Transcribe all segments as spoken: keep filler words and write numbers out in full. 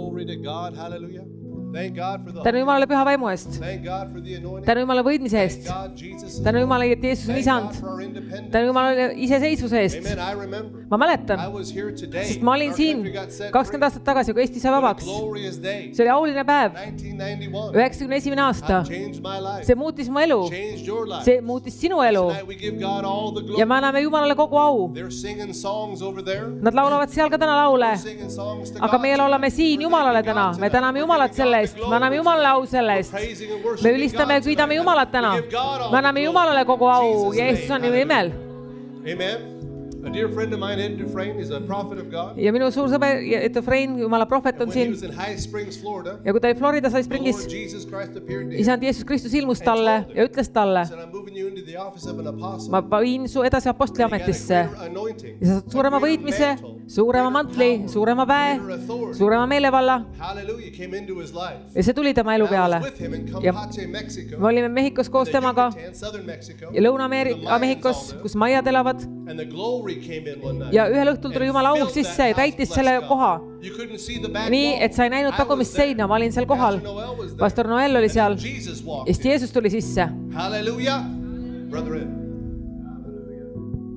Glory to God. Hallelujah. Thank God for the tänu Jumala püha vaimu eest, Thank God for the anointing. tänu Jumala võidmise Thank eest, God Jesus is tänu Lord. Jumala, et Jeesus on Thank isand, God for our independence. tänu Jumala iseseisvuse eest. Amen. I remember. Ma mäletan, I was here today. sest ma olin Our siin country got set kakskümmend free. aastat tagasi, kui Eesti sai What a vabaks. glorious day. See oli auline päev, nineteen ninety-one. üheksakümne esimene aasta. Changed my life. See muutis mu elu, Changed your life. see muutis sinu elu Tonight we give God all the glory. ja me anname Jumalale kogu au. They're singing songs over there. Nad laulavad seal ka täna laule, We're singing songs to aga God. meie laulame siin Jumalale täna. Me täname Jumalat selle eest, me anname Jumalale au selle eest. Me ülistame ja kiidame Jumalat täna. Me anname Jumalale kogu au ja Jeesus on nime imel. Amen. A dear friend of mine, Ed Dufresne, is a prophet of God. Ja minu suur sõber, Ed Dufresne, Jumala prohvet on When he siin. was in High Springs, Florida, Ja kui ta oli Floridas High the Springis, Lord Jesus Christ appeared to him. isand Jeesus Kristus ilmus talle ja ütles talle, He said, I'm moving you into the office of an apostle. ma viin su edasi apostli You got a ametisse greater anointing, ja sa saad suurema a greater võitmise, mantle, suurema mantli, suurema väe, greater authority. suurema meelevalla Hallelujah came into his life. ja see tuli tema elu I peale. was with him in Ja Campeche, Mexico. me olime Mehhikos koos the temaga Yucatan, Southern Mexico. ja Lõuna-Ameerika Mehhikos, kus maiad elavad And the glory came in one night. ja ühel õhtul tuli Jumala au sisse ja täitis selle koha. You couldn't see the back Nii, wall. et sa ei näinud I tagumist was there. seina, ma olin seal kohal. Pastor Noel was there. Pastor Noel oli seal And Jesus walked ja siis in. Jeesus tuli sisse. Hallelujah. Brother Ed. Hallelujah.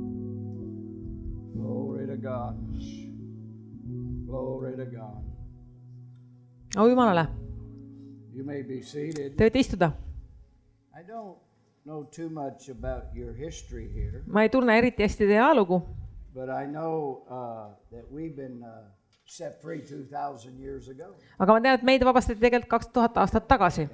Glory to God. Glory to God. Au Jumalale, You may be seated. te võite istuda. I don't know too much about your history here, Ma ei tunne eriti hästi teie ajalugu, but I know uh, that we've been uh, set free two thousand years ago. aga ma tean, et meid vabastati tegelikult kaks tuhat aastat tagasi.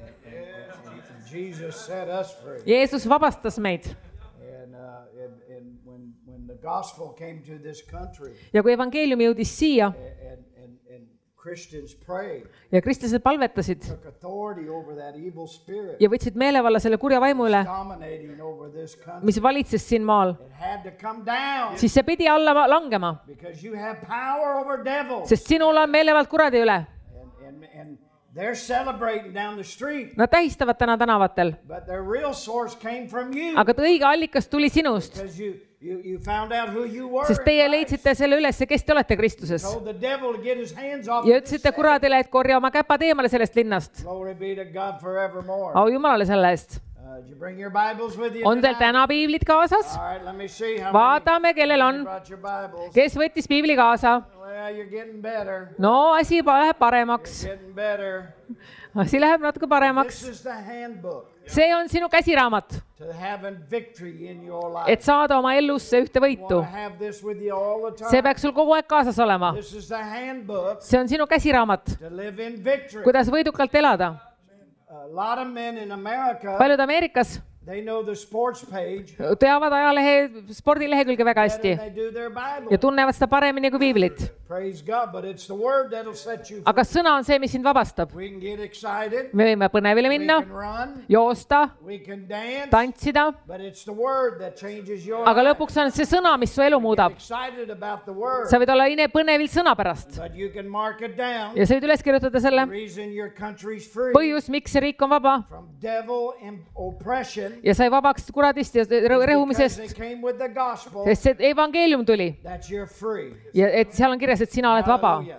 Jesus set us free. Jeesus vabastas meid And, uh, and, and when, when the gospel came to this country ja kui evangeelium jõudis siia and, and, and Christians prayed, ja kristlased palvetasid took authority over that evil spirit ja võtsid meelevalla selle kurja vaimu üle, dominating over this country, mis valitses siin maal, it had to come down siis see pidi alla ma- langema, because you have power over devils. sest sinul on meelevald kuradi üle. And, and, and they're celebrating down the street, Nad tähistavad täna tänavatel, but their real source came from you aga õige allikas tuli sinust, because you, you, you found out who you were. sest in teie Christ. leidsite selle üles, kes te olete Kristuses. Told the devil to get his hands off Ja of this ütlesite city. kuradile, et korja oma käpad eemale sellest linnast. Glory be to God forevermore. Au Jumalale selle eest. Uh, did you bring your Bibles with you On teil tonight? täna piiblid kaasas? All right, let me see how Vaatame, kellel many on. brought your Bibles. Kes võttis piibli kaasa? Well, you're getting better. No asi pa- läheb paremaks. Getting better. Asi läheb natuke This paremaks. is the handbook See on sinu käsiraamat, to having victory in your life. et saada oma elusse ühte You võitu. want to have this with you all the time. See peaks sul kogu aeg kaasas olema. This is the handbook See on sinu käsiraamat, to live in victory. kuidas võidukalt elada. A lot of men in America, Paljud Ameerikas they know the sports page teavad ajalehe, spordilehekülge väga better hästi than they do their Bible. ja tunnevad seda paremini kui piiblit. Praise God, but it's the word that'll set you free. Aga sõna on see, mis sind vabastab. We can get excited, Me võime põnevile we minna, can run, joosta, we can dance, tantsida, but it's the word that changes your aga life. lõpuks on see sõna, mis su elu Get muudab. excited about the word, Sa võid olla ine põnevil sõna pärast but you can mark it down. ja sa võid üles kirjutada The selle reason your country's free põhjus, miks see riik on vaba from devil and oppression ja sai vabaks kuradist ja is because it rehumisest, came with the gospel sest see evangeelium tuli that you're free. ja et seal on kirjas, et sina oled vaba. Hallelujah.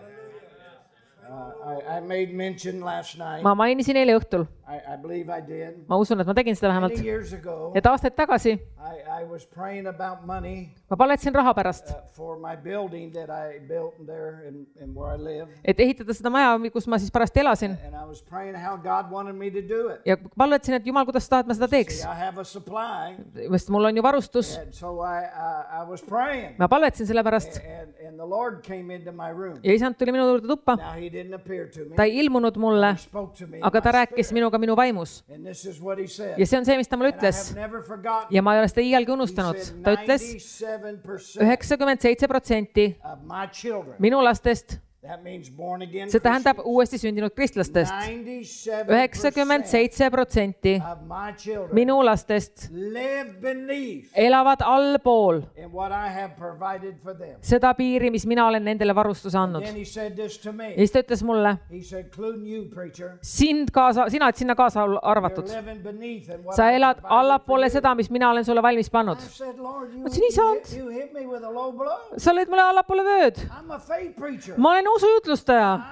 Uh, I, I made mention last night. Ma mainisin eile õhtul, I, I believe I did. ma usun, et ma tegin seda Many vähemalt, years ago, et aastaid tagasi I, I was praying about money ma paletasin raha pärast, uh, for my building that I built there and, and where I live. et ehitada seda maja, kus ma siis pärast elasin And I was praying how God wanted me to do it. ja paletasin, et Jumal, kuidas sa tahad, ma seda teeks, See, I have a supply. sest mul on ju varustus. And so I, I, I was praying. Ma paletasin selle pärast And, and the Lord came into my room. ja isand tuli minu juurde tuppa. Now he didn't appear to me. Ta ei ilmunud mulle, He spoke to me in aga ta my rääkis spirit. minuga minu vaimus And this is what he said. ja see on see, mis ta mulle And I ütles have never forgotten. ja ma ei ole seda iialgi He unustanud. said Ta ütles ninety-seven percent üheksakümmend seitse protsenti of my children. minu lastest, That means born again see tähendab Christians. uuesti sündinud kristlastest, ninety-seven üheksakümmend percent seitse protsenti of my children minu lastest live beneath elavad allpool in what I have provided for them. seda piiri, mis mina olen nendele varustuse andnud. Then he said this to Ja me. siis ta ütles mulle, He said, including you, preacher, sind kaasa, sina oled sinna kaasa you're arvatud. living beneath in what Sa I elad provided for allapoole you. seda, mis mina olen sulle valmis pannud. I said, Lord, you, Mõtlesin, you, isand. hit, you hit me with a low blow. Sa lõid mulle allapoole vööd. I'm a faith preacher. Ma olen usujutlustaja. I, I have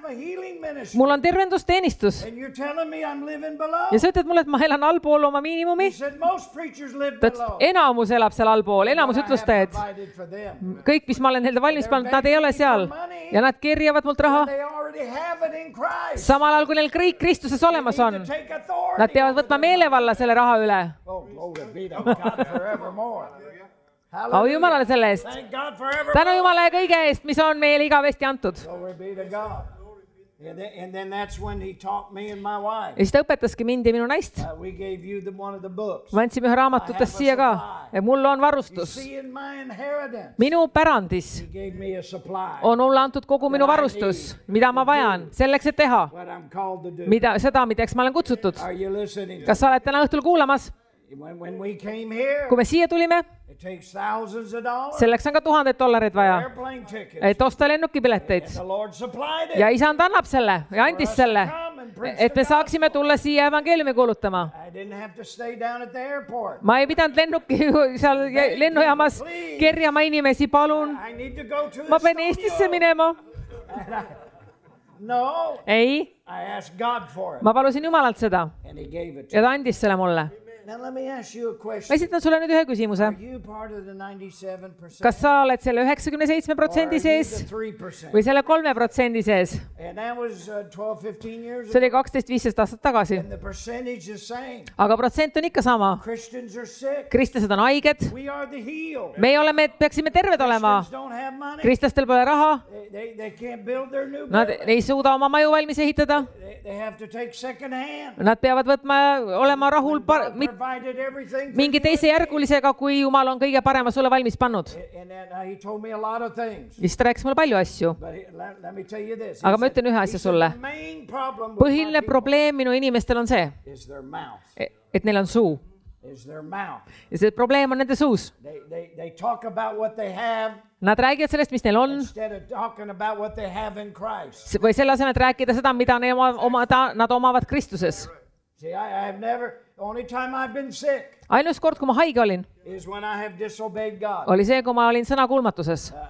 have a healing ministry. mul on tervendusteenistus. And you're telling me I'm living below. Ja sa ütled mulle, et ma elan allpool oma miinimumi. He said most preachers live Ta below. enamus elab seal allpool, enamus ütlustajad. Provided for them. Kõik, mis ma olen neile valmis pannud, nad ei ole seal. Ja nad kerjavad mult raha. They already have it in Christ. Samal ajal, kui neil kõik Kristuses olemas on. Take authority. Nad peavad võtma meelevalla selle raha üle. Oh, glory be to God forevermore. Au Jumalale selle eest. Thank God forevermore. Tänu Jumala kõige eest, mis on meile igavesti antud. Glory be to God. And then, and then that's when he taught me and my wife. Ja siis ta õpetaski mind ja minu naist. Uh, we gave you the one of the books. Ma andsin ühe raamatutest siia ka. Ja mul on varustus. You see in my inheritance. Minu pärandis He gave me a supply. on mulle antud kogu minu varustus, mida ma vajan selleks, et teha. What I'm called to do. Mida, seda, midaks ma olen kutsutud. Are you listening? Kas sa oled täna õhtul kuulamas? When, when we came here, Kui me siia tulime, it takes thousands of dollars. selleks on ka tuhandeid dollareid vaja, Airplane tickets. et osta lennukipileteid. The Lord supplied it. Ja isand annab selle ja andis selle, et me saaksime tulla siia evangeeliumi kuulutama. I didn't have to stay down at the airport. Ma ei pidanud lennuki seal lennujaamas kerjama inimesi, palun. I need to go to Ma pean Estonia. Eestisse minema. No, Ei, I asked God for it. ma palusin Jumalalt seda And he gave it to ja me. ta andis selle mulle. Now let me ask you a Ma question. esitan sulle nüüd ühe küsimuse. Are you part of the ninety-seven percent? Kas sa oled selle üheksakümne seitsme protsendi sees three percent? või selle kolme protsendi sees? And that was uh, twelve, fifteen years See ago. oli kaksteist viisteist aastat tagasi. And the percentage is same. Aga protsent on ikka sama. Christians are sick. Kristlased on haiged. We are the healed. Meie oleme, peaksime terved olema. Christians don't have money. Kristlastel pole raha. They, they, they can't build their new Nad building. ei suuda oma maju valmis ehitada. They, they have to take second hand. Nad peavad võtma, olema rahul par, God mit, provided everything for mingi you. teise järgulisega, kui Jumal on kõige parema sulle valmis pannud. And then uh, he told me a lot of things. Siis ta rääkis mulle palju asju. But he, let, let me tell you this. He Aga ma said- ütlen ühe he asja said sulle. the main problem with my Põhiline people probleem minu inimestel on see, is their mouth. et neil on suu. Is their mouth. Ja see probleem on nende suus. They, they, they talk about what they have Nad räägivad sellest, mis neil on, instead of talking about what they have in Christ. või selle asemel, et rääkida seda, mida neil oma, oma, ta, nad omavad Kristuses. See, I, I have never, the only time I've been sick Ainus kord, kui ma haige olin, is when I have disobeyed God. oli see, kui ma olin sõnakuulmatuses. Uh,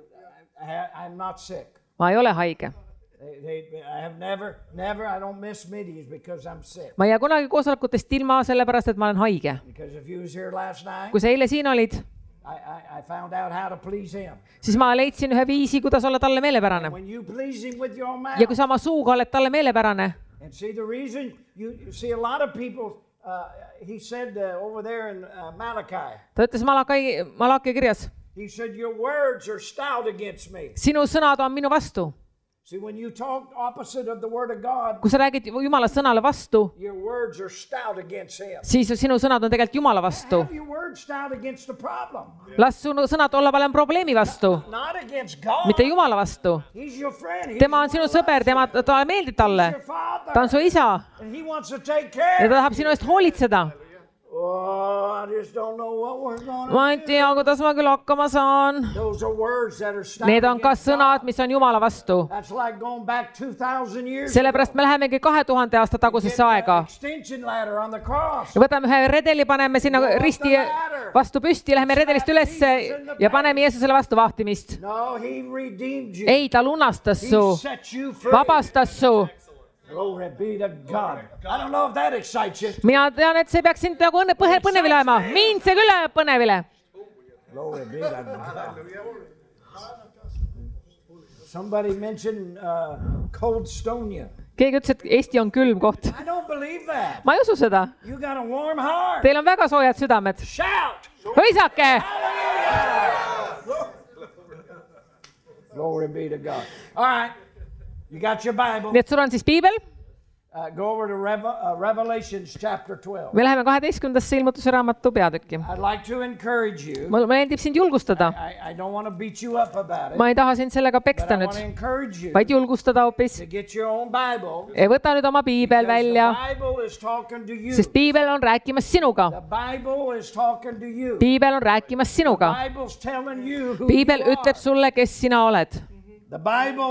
uh, I, I'm not sick. Ma ei ole haige. They, they, I have never, never, I don't miss meetings because I'm sick. Ma ei jää kunagi koosolekutest ilma, sellepärast, et ma olen haige. Because if you was here last night, Kui sa eile siin olid, I, I, I found out how to please Him. siis ma leidsin ühe viisi, kuidas olla talle meelepärane. When you please Him with your mouth, Ja kui sa oma suuga oled talle meelepärane, and see the reason, you, you see a lot of people, uh, he said uh, over there in uh, Malachi, ta ütles Malakai, Malakai kirjas, he said, your words are stout against me. sinu sõnad on minu vastu. See, when you talk opposite of the word of God, Kui sa räägid Jumala sõnale vastu, your words are stout against Him. siis sinu sõnad on tegelikult Jumala vastu. Have your words stout against the problem, Las sinu sõnad olla parem probleemi vastu, not against God. mitte Jumala vastu. He's your friend. He's Tema on sinu sõber, tema, ta meeldib talle. your father. Ta on su isa And He wants to take ja care. ta tahab sinu eest hoolitseda. Oh, I just don't know what we're going Ma ei to do. tea, kuidas ma küll hakkama saan. Those are words that are stout Need on ka against sõnad, God. mis on Jumala vastu. That's like going back two thousand years Sellepärast me lähemegi kahe tuhande aasta tagusesse aega. extension ladder on the cross. Ja võtame ühe redeli, paneme sinna risti vastu püsti, läheme redelist ülesse ja paneme Jeesusele vastu vahtimist. No, He redeemed you. Ei, ta lunastas He su, set you free. vabastas su. Glory be to God. I don't know if that excites you. Mina tean, et see peaks sind nagu õnne, põhe, põnevile ajama. Mind see küll ajab põnevile. Glory be to God. Somebody mentioned uh, Cold Stonia. Keegi ütles, et Eesti on külm koht. I don't believe that. Ma ei usu seda. You got a warm heart. Teil on väga soojad südamed. Shout. Hõisake! Glory be to God. All right. You got your Bible. Nii et sul on siis piibel. Uh, go over to Rev uh, Revelations chapter twelve. Me läheme kaheteistkümnendasse ilmutuse raamatu peatükki. I'd like to encourage you. Mulle meeldib sind julgustada. I, I don't want to beat you up about it. Ma ei taha sind sellega But peksta I nüüd, want to encourage you vaid julgustada hoopis. to get your own Bible. Võta nüüd oma piibel Because välja, the Bible is talking to you. sest piibel on rääkimas sinuga. The Bible is talking to you. Piibel on rääkimas sinuga. Bible's telling you who Piibel you ütleb are. sulle, kes sina oled. The Bible,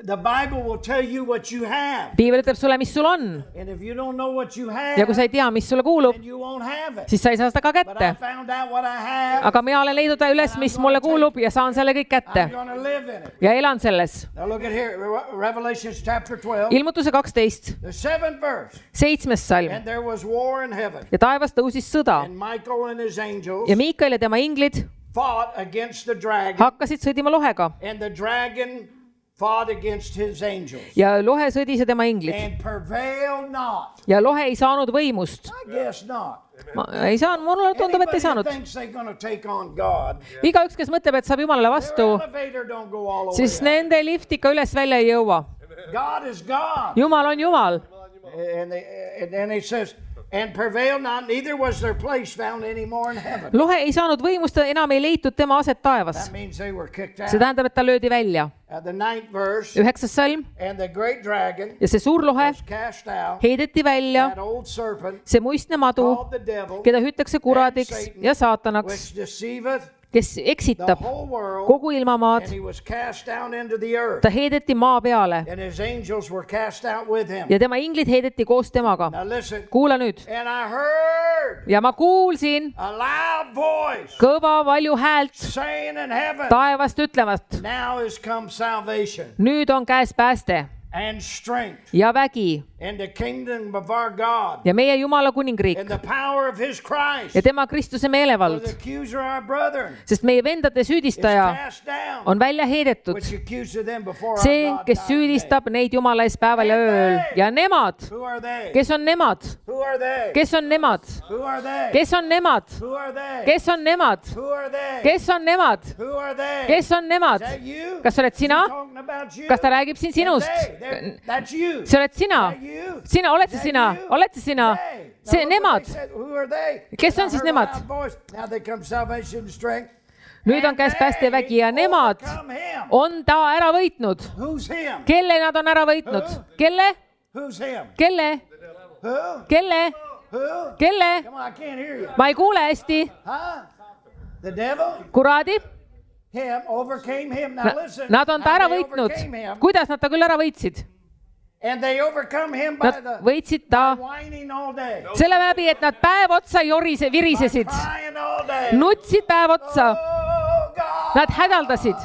The Bible will tell you what you have. Piibel ütleb sulle, mis sul on. And if you don't know what you have, Ja kui sa ei tea, mis sulle kuulub, then you won't have it. siis sa ei saa seda ka But I kätte. found out what I have. Aga mina olen leidnud üles, mis mulle kuulub ja saan selle kõik kätte. I'm going to live in it. Ja elan selles. Now look at here, Re- Revelation chapter twelve, Ilmutuse kaksteist, the seventh verse. seitsmes salm. And there was war in heaven. Ja taevas tõusis sõda. And Michael and his angels Ja Miikael ja tema inglid fought against the dragon. hakkasid sõdima lohega. And the dragon fought against his angels. Ja lohe sõdis ja tema inglid. And prevailed not. Ja lohe ei saanud võimust. I guess not. Ma ei saanud, mulle tundub, et Anybody ei saanud. that thinks they're going to take on God, Igaüks, kes mõtleb, et saab Jumalale vastu, their elevator don't go all the siis way up. nende lift ikka üles välja ei jõua. God is God. Jumal on Jumal. And, they, and then he says, and prevailed not, neither was their place found anymore in heaven. Lohe ei saanud võimust, enam ei leitud tema aset taevas. That means they were kicked See out. tähendab, et ta löödi välja. At the ninth verse, Üheksas salm. and the great dragon Ja see suur lohe was cast out, heideti välja, that old serpent see muistne madu, called the devil, keda hüütakse kuradiks ja saatanaks, which deceiveth kes the eksitab whole world, kogu ilmamaad. and he was cast down into the earth, Ta heideti maa peale and his angels were cast out with him. ja tema inglid heideti koos temaga. Now listen, Kuula nüüd. and I heard Ja ma kuulsin a loud voice kõva valju häält saying in heaven, taevast ütlevat, now is come salvation nüüd on käes pääste and strength ja vägi and the kingdom of our God ja meie Jumala kuningriik and the power of his Christ. ja tema Kristuse For meelevald, the accuser of our brethren sest meie vendade is süüdistaja cast down, on välja heidetud. which accused them before See, our God kes night and süüdistab neid Jumala ees päeval ja ööl. Ja nemad, day. Who are they? kes on nemad, Who are they? kes on nemad, Who are they? kes on nemad, Who are they? kes on nemad, Who are they? kes on nemad, Who are they? kes on nemad. Is that you? Kas sa oled sina? Is he talking about you? Kas ta räägib siin And sinust? they, they're- That's you. See oled sina. Is that you? Sina, oled see Is that sina, you? oled see sina. They. Now See, look what nemad. they said. Who are they? Kes on I siis heard a nemad? loud voice. Now they come salvation and strength. Nüüd on käes pääste vägi ja nemad Overcome him. on ta ära võitnud. Who's him? Kelle nad on ära võitnud? Kelle? Who's him? Kelle? Who? Kelle? Who? Kelle? Come on, I can't hear you. Ma ei kuule hästi. Huh? The devil? Kuradi? Him overcame him. Now Na- listen. Nad on ta how ära they võitnud. overcame him. Kuidas nad ta küll ära võitsid? And they overcome him by Nad the võitsid ta whining all day. selle läbi, et nad päev otsa jorise, virisesid. Crying all day. Nutsid päev otsa. Oh, God. Nad hädaldasid.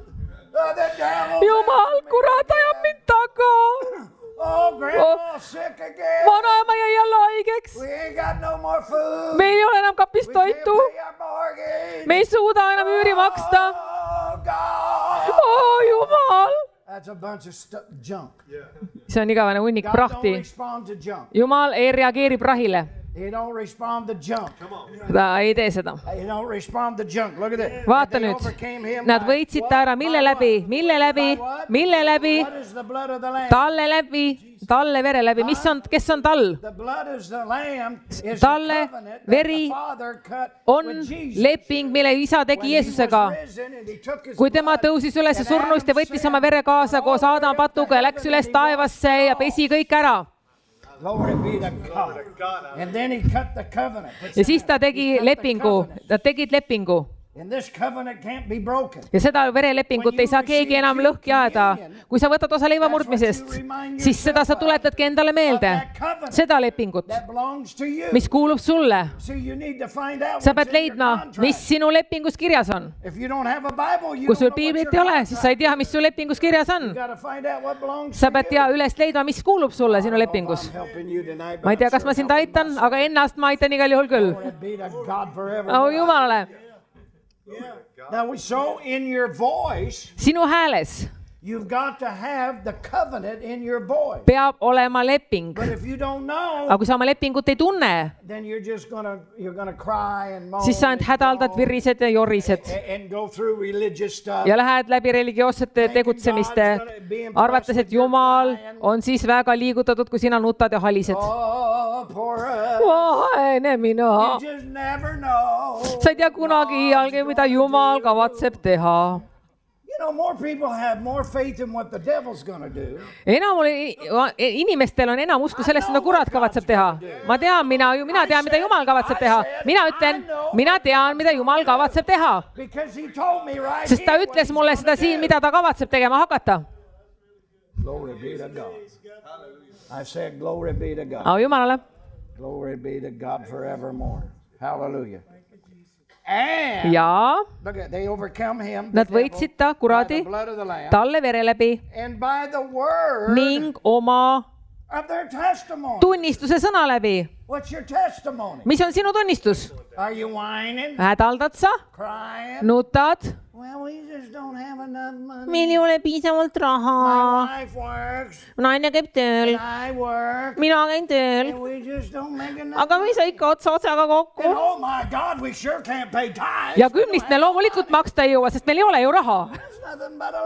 Oh, the devil's Jumal, after me. kurat ajab mind taga. Oh, grandma's sick again. Vanaema jäi jälle haigeks. We ain't got no more food. Meil ei ole enam kapis We can't toitu. pay our mortgage. Me ei suuda enam üüri maksta. Oh, God. Oh, Jumal. That's a bunch of stu- junk. See on igavene hunnik God don't prahti. respond to junk. Jumal ei reageeri prahile. He don't respond to junk. Ta ei tee seda. He don't respond to junk. Look at this. Vaata They nüüd. overcame him Nad by võitsid what? ta ära mille By läbi? what? Mille läbi? By what? Mille läbi? What is the blood of the lamb? Talle läbi. Talle vere läbi. Mis on, kes on tal? The blood is the lamb is Talle the covenant that veri the Father cut on with Jesus. leping, mille isa tegi When he was Jeesusega. risen and he took his Kui tema blood tõusis üles and surnuist ja Adam võttis said, oma vere kaasa koos "Glory Aadama up to patuga ja läks heaven," üles and he taevasse washed ja pesi kõik ära. Glory be to God. And then he cut the covenant. Ja siis ta tegi lepingu. Nad tegid lepingu. And this covenant can't be broken. Ja seda verelepingut ei saa keegi enam lõhki ajada. Kui sa võtad osa leiva murdmisest, siis seda sa tuletadki endale meelde. Seda lepingut, That belongs to you. mis kuulub sulle. So you need to find out Sa what's pead in your leidma, contract. mis sinu lepingus kirjas on. If you don't have a Bible, you Kui sul don't know what's piiblit your ei ole, siis sa ei tea, mis su lepingus kirjas on. You gotta find out what belongs Sa to pead you. tea üles leidma, mis kuulub sulle sinu lepingus. I'm helping you tonight, but Ma ei tea, I'm kas sure ma sind helping aitan, myself. aga ennast ma aitan igal juhul küll. Glory be to God forever. Oh Jumalale, Now, we so in your voice, sinu hääles you've got to have the covenant in your voice. peab olema leping. But if you don't know, Aga kui sa oma lepingut ei tunne, then you're just gonna you're gonna cry and moan siis sa ainult and hädaldad, groan virised ja jorised and, and go through religious stuff. ja lähed läbi religioossete tegutsemiste, arvates, et Jumal on siis väga liigutatud, kui sina nutad ja halised. Oh, poor us. Vaene mina. You just never know. Sa ei tea kunagi iialgi, mida Jumal kavatseb teha. You know, more people have more faith in what the devil's gonna do. Enam oli, inimestel on enam usku sellest, mida kurat kavatseb teha. Ma tean, mina, mina tean, mida Jumal kavatseb teha. Mina ütlen, mina tean, mida Jumal kavatseb teha. Because he told me right Sest ta here what ütles he's mulle gonna seda siin, do. mida ta kavatseb tegema hakata. Glory be to God. I said, glory be to God. Au Jumalale. Glory be to God forevermore. Hallelujah. And Ja look at, they overcome him, the nad devil, võitsid ta, by kuradi, the blood of the Lamb, talle vere läbi and by the word ning oma of their testimony. tunnistuse sõna läbi. What's your testimony? Mis on sinu tunnistus? Are you whining, Hädaldad sa? crying? Nutad? Well, we just don't have enough money. Meil ei ole piisavalt raha. My wife works, Naine käib tööl. I work, Mina käin tööl. and we just don't make enough. Aga me ei saa ikka otsa otsaga And kokku. oh my God, we sure can't pay tithes. Ja kümnist me loomulikult maksta ei jõua, sest meil ei ole ju raha. That's nothing but a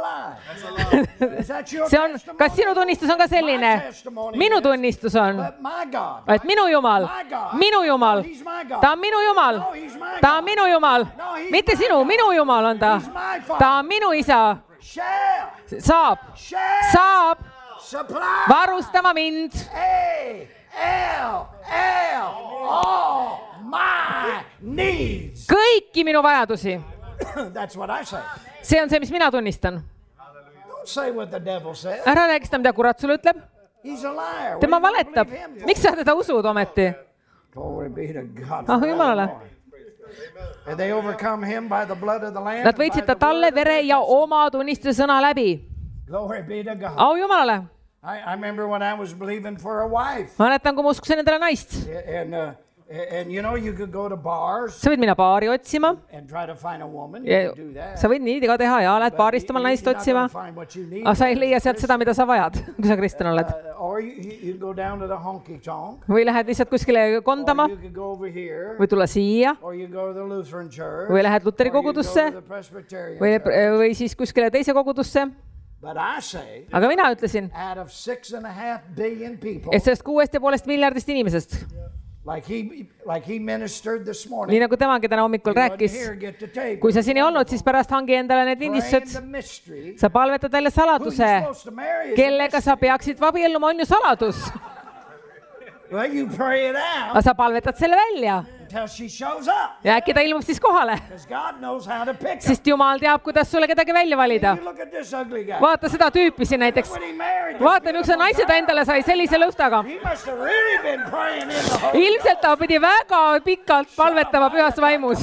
lie. Is that your See on, testimony? kas sinu tunnistus on ka selline? My testimony Minu is, tunnistus on, but my God, et minu Jumal, my God, minu Jumal, he's my God. ta on minu Jumal, No, he's my ta on God. minu Jumal, No, he's mitte my sinu, God. minu Jumal on ta. He's my Father. Ta on minu isa, Shall, saab, shall saab supply varustama mind A, L, L, all my needs. kõiki minu vajadusi. That's what I say. See on see, mis mina tunnistan. Don't say what the devil says. Ära räägi seda, mida kurat sulle ütleb. He's a liar. What Tema do you valetab. believe him for? Miks sa teda usud ometi? Glory be to God. Ah, Jumalale. forevermore. And they overcome him by the blood of the Lamb. Nad and by võitsid the ta talle word of vere their ja testimony. oma tunnistuse sõna läbi. Glory be to God. Au Jumalale. I, I remember when I was believing for a wife. Mäletan, kui ma uskusin endale naist. And, uh, and you know, you could go to bars Sa võid minna baari otsima. and try to find a woman. You Ja, could do that. sa võid nii ka teha ja lähed baarist omal naist You're not otsima. gonna find what you need. Aga sa ei leia sealt seda, mida sa vajad, kui sa kristlane oled. Uh, or you, you go down to the honky tonk. Või lähed lihtsalt kuskile Or kondama you could go over here. või tulla siia Or you go to the Lutheran church. või lähed Luteri Or you go kogudusse to the Presbyterian või, church. või siis kuskile teise kogudusse. But I say, Aga mina ütlesin, out of six and a half billion people, et sellest kuuest ja poolest miljardist inimesest, like he, like he ministered this nii morning, nagu temagi täna hommikul he wasn't rääkis, here, get the tape. kui sa siin ei olnud, siis pärast hangi endale need Praying lindistused. the mystery. Sa palvetad välja Who you saladuse, supposed to marry is kellega sa peaksid abielluma, on ju saladus. well, you pray it out Aga sa palvetad selle välja until she shows up. ja äkki ta ilmub siis kohale, Because God knows how to pick him. sest Jumal teab, kuidas sulle kedagi välja valida. You look at this ugly guy. Vaata seda tüüpi siin näiteks. When he married this Vaata, miks beautiful naise ta girl, endale sai sellise lõustaga. he must have really been praying in the Holy Ilmselt ta pidi väga pikalt palvetama pühas vaimus.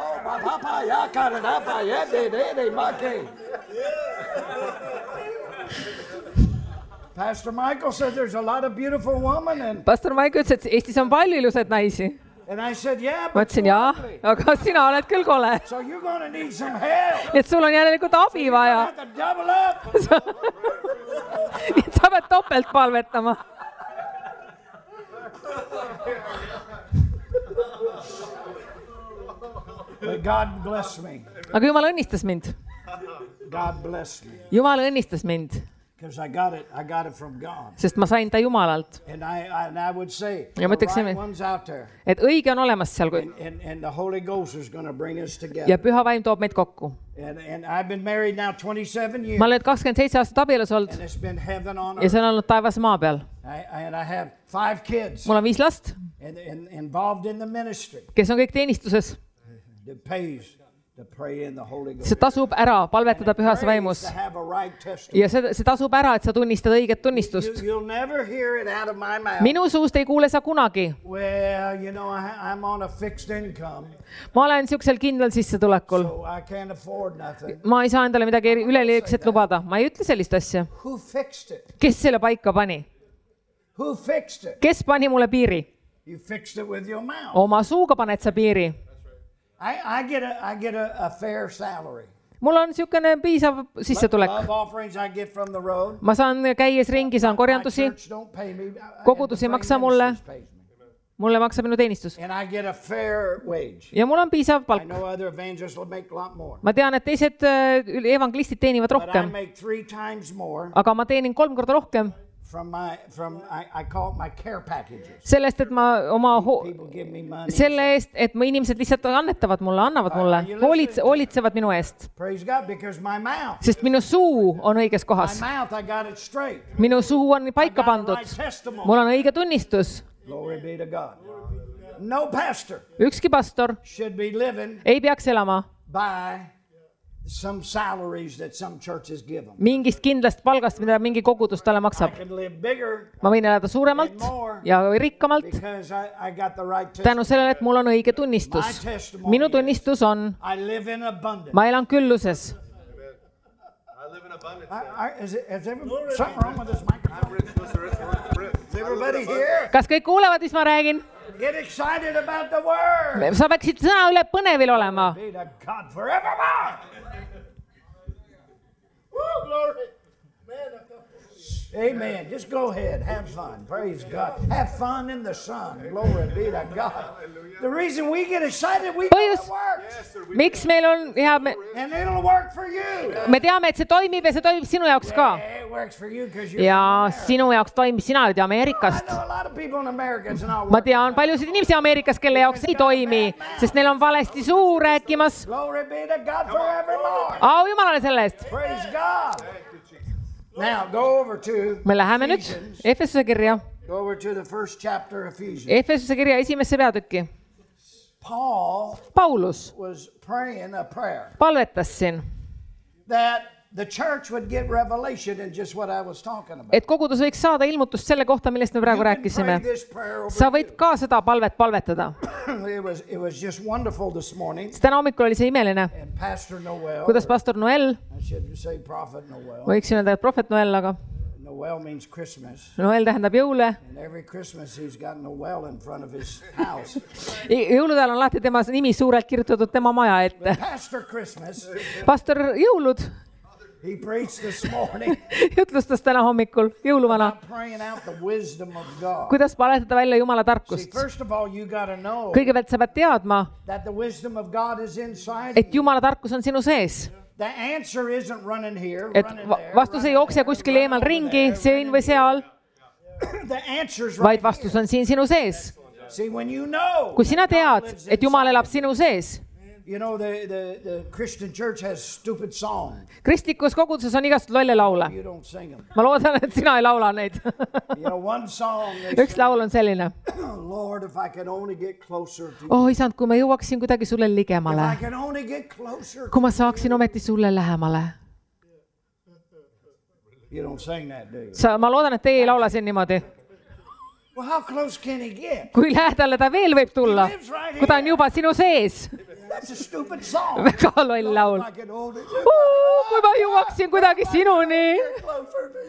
Pastor Michael said there's a lot of beautiful women, and, Pastor Maik ütles, et Eestis on palju ilusaid naisi. and I said, yeah, Ma but ütlesin, you're jaa, ugly. aga sina oled küll kole. So you're going to need some help. Nii et sul on järelikult abi You vaja. have to double up. Nii et sa pead topelt palvetama. But God bless me. Aga Jumal õnnistas mind. God bless me. Jumal õnnistas mind, Because I got it. I got it from God. sest ma sain ta Jumalalt. And I, I, and I would say, Ja the ma ütleksin, right one's out there. Et õige on olemas seal And, and, and the Holy Ghost is going to bring us ja together. püha vaim toob meid kokku. And, and I've been married now twenty-seven years. Ma olen kakskümmend seitse aastat abielus olnud And it's been heaven on ja earth. see on olnud taevas maa peal. I, and I have five kids Mul on viis last, and, and involved in the ministry. kes on kõik teenistuses. It pays to pray in the Holy Ghost. See tasub ära palvetada pühas Praise vaimus. to have a right testimony. Ja see, see tasub ära, et sa tunnistad õiget You, tunnistust. you'll never hear it out of my mouth. Minu suust ei kuule sa kunagi. Well, you know, I, I'm on a fixed income, Ma olen siuksel kindlal sissetulekul. so I can't afford nothing. Ma ei saa endale midagi eri- üleliigset lubada. Ma ei ütle sellist asja. Who fixed it? Kes selle paika pani? Who fixed it? Kes pani mulle piiri? You fixed it with your mouth. Oma suuga paned sa piiri. I, I get a I get a, a fair salary. Mul on siukene piisav sissetulek. Love offerings I get from the road. Ma saan käies ringi, saan My korjandusi. church don't pay me. I- Kogudus ei the maksa praying mulle. ministers pays me. Mulle maksab minu teenistus. And I get a fair wage. Ja mul on piisav I palk. know other evangelists will make a lot more. Ma tean, et teised äh, evangelistid teenivad But I rohkem. make three times more Aga ma teenin kolm korda rohkem from my from I, I call it my care packages. sellest, et ma oma ho- People give me money. selle eest, et mu inimesed lihtsalt annetavad mulle, annavad mulle, hoolitse, hoolitsevad minu eest. Praise God, because my mouth, Sest minu suu on õiges my kohas. mouth, I got it straight. Minu suu on I paika got a pandud. right testimony. Mul on õige tunnistus. Glory be to God. No pastor Ükski pastor should be living ei peaks elama by some salaries that some churches give them. Mingist kindlast palgast, mida mingi kogudus talle I maksab. can live bigger Ma võin elada suuremalt ja rikkamalt because I, I got the right tänu testimony. sellele, et mul on õige tunnistus. Minu tunnistus on, I live in abundance. ma elan külluses. I live in abundance. I, I, is, it, is everybody, something wrong with this microphone? Is everybody here? Kas kõik kuulevad, mis ma räägin? Get excited about the word. Sa peaksid sõna üle põnevil olema. Be to God forevermore. Woo, glory. Amen. Just go ahead. Have fun. Praise God. Have fun in the sun. Glory be to God. The reason we get excited, we know it Põhjus, works. miks meil on hea, me, And it'll work for you. me teame, et see toimib ja see toimib sinu jaoks ka. Yeah, it works for you because you're Ja from America. sinu jaoks toimib, sina oled ju I Ameerikast. know a lot of people in America it's not Ma working. tean paljusid inimesi Ameerikas, kelle jaoks ei toimi, sest neil on valesti suu rääkimas. Glory be to God forevermore. Au jumalale selle eest. Praise God. Now go over to Me läheme nüüd Ephesians. Efesuse kirja. Go over to the first chapter of Ephesians. Efesuse kirja esimesse peatükki. Paul Paulus was praying a prayer palvetas siin, that the church would get revelation in just what I was talking about. et kogudus võiks saada ilmutust selle kohta, millest me praegu You can rääkisime. pray this prayer over Sa võid ka seda palvet palvetada. It was it was just wonderful this morning. Täna hommikul oli see imeline, And Pastor Noel, kuidas pastor Noel, I should say Prophet Noel. võiksin öelda, et prohvet Noel, aga Noel means Christmas. Noel tähendab jõule. And every Christmas he's got Noel in front of his house. Jõulude ajal on alati tema nimi suurelt kirjutatud tema maja ette. Pastor Christmas, Pastor Jõulud he preached this morning jutlustas täna hommikul, jõuluvana, about praying out the wisdom of God. kuidas palvetada välja Jumala See, tarkust. first of all, you got to know Kõigepealt sa pead teadma, that the wisdom of God is inside et you. Jumala tarkus on sinu sees. The answer isn't running here, Et running va- there. vastus ei running jookse there, kuskil running eemal over ringi, there, siin või seal, running- The answer's vaid right vastus here. on siin sinu sees. See, when you know Kui sina that God tead, lives et Jumal inside elab you. sinu sees. You know, the, the, the Christian church has stupid songs. Kristlikus koguduses on igast lolle laule. You don't sing them. Ma loodan, et sina ei laula neid. You know, one song, they Üks say, laul on selline. Lord, if I could only get closer to you. Oh isand, kui ma jõuaksin kuidagi sulle If ligemale. I could only get closer. Kui ma saaksin ometi sulle lähemale. You don't sing that, do you? Sa, ma loodan, et teie ei laula siin niimoodi. Well, how close can he get? Kui lähedale ta veel võib tulla, kui ta on juba sinu sees. That's a stupid song. Väga loll laul. If I could only get Uh, kui ma jõuaksin kuidagi sinuni. closer to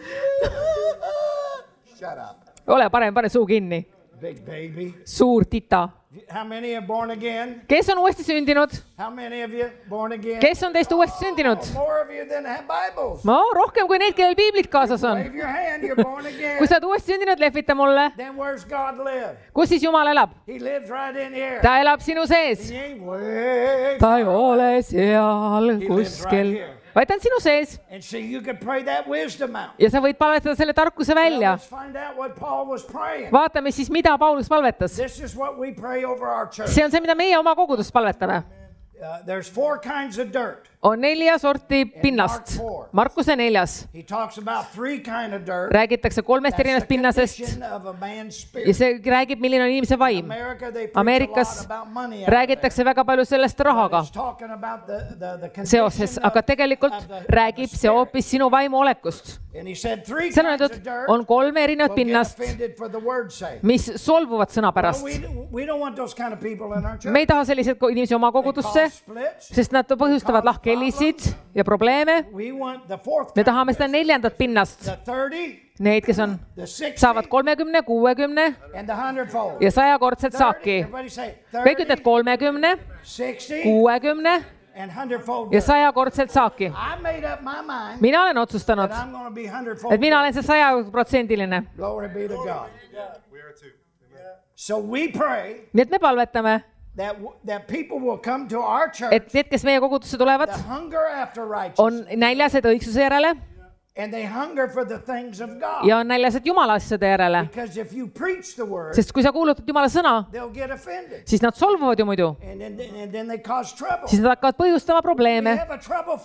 you. Shut up, Ole parem, pane suu kinni. big baby. Suur tita. How many are born again? Kes on uuesti sündinud? How many of you born again? Kes on teist uuesti sündinud? More of you than have Bibles. No rohkem kui neid, kellel piiblid kaasas on. Wave your hand, you're born again. Kui sa oled uuesti sündinud, lehvita mulle. Then where's God live? Kus siis Jumal elab? He lives right in here. Ta elab sinu sees. He ain't way. Ta ei ole seal kuskil, vaid ta on sinu sees. And see, you can pray that wisdom out. Ja sa võid palvetada selle tarkuse välja. Let's find out what Paul was praying. Vaatame siis, mida Paulus palvetas. This is what we pray over our church. See on see, mida meie oma kogudus palvetame. Uh, there's four kinds of dirt. On nelja sorti pinnast. Markuse neljas. He talks about three kind of dirt. Räägitakse kolmest That's erinevast the pinnasest. condition of a man's Ja spirit. see räägib, milline on inimese vaim. America, they preach Ameerikas a lot about money out there. räägitakse väga palju sellest rahaga It's talking about the, the, the seoses, condition aga of- tegelikult of the- of räägib the see spirit. hoopis sinu vaimu olekust. And he said three See on kinds öeldud, of dirt on kolme erinevat will get pinnast, offended for the word's sake. mis solvuvad sõna Well, pärast. we, we don't want those kind of people in our church. Me ei taha selliseid ko- inimesi oma They kogudusse, cause splits. sest nad põhjustavad lahkhelisid ja probleeme. We want the fourth Me kind, tahame seda neljandat pinnast. the thirty, Need, kes on, the sixty, saavad kolmekümne, kuuekümne and the hundredfold. ja sajakordset saaki. Everybody say Kõik ütled thirty, kolmekümne, sixty, kuuekümne and hundredfold. ja sajakordset saaki. I made up my mind Mina olen otsustanud, that I'm going to be hundredfold. et mina olen see sajaprotsendiline. Glory be to God. We are too. So we pray Nii et me palvetame, that w- that people will come to our church, et need, kes meie kogudusse tulevad, the hunger after on righteousness, näljased õigsuse järele and they hunger for the things of God. ja on näljased Jumala asjade järele. Because if you preach the word, Sest kui sa kuulutad Jumala sõna, they'll get offended, siis nad solvuvad ju muidu. and then and then they cause trouble. Siis nad hakkavad põhjustama We probleeme. have a trouble for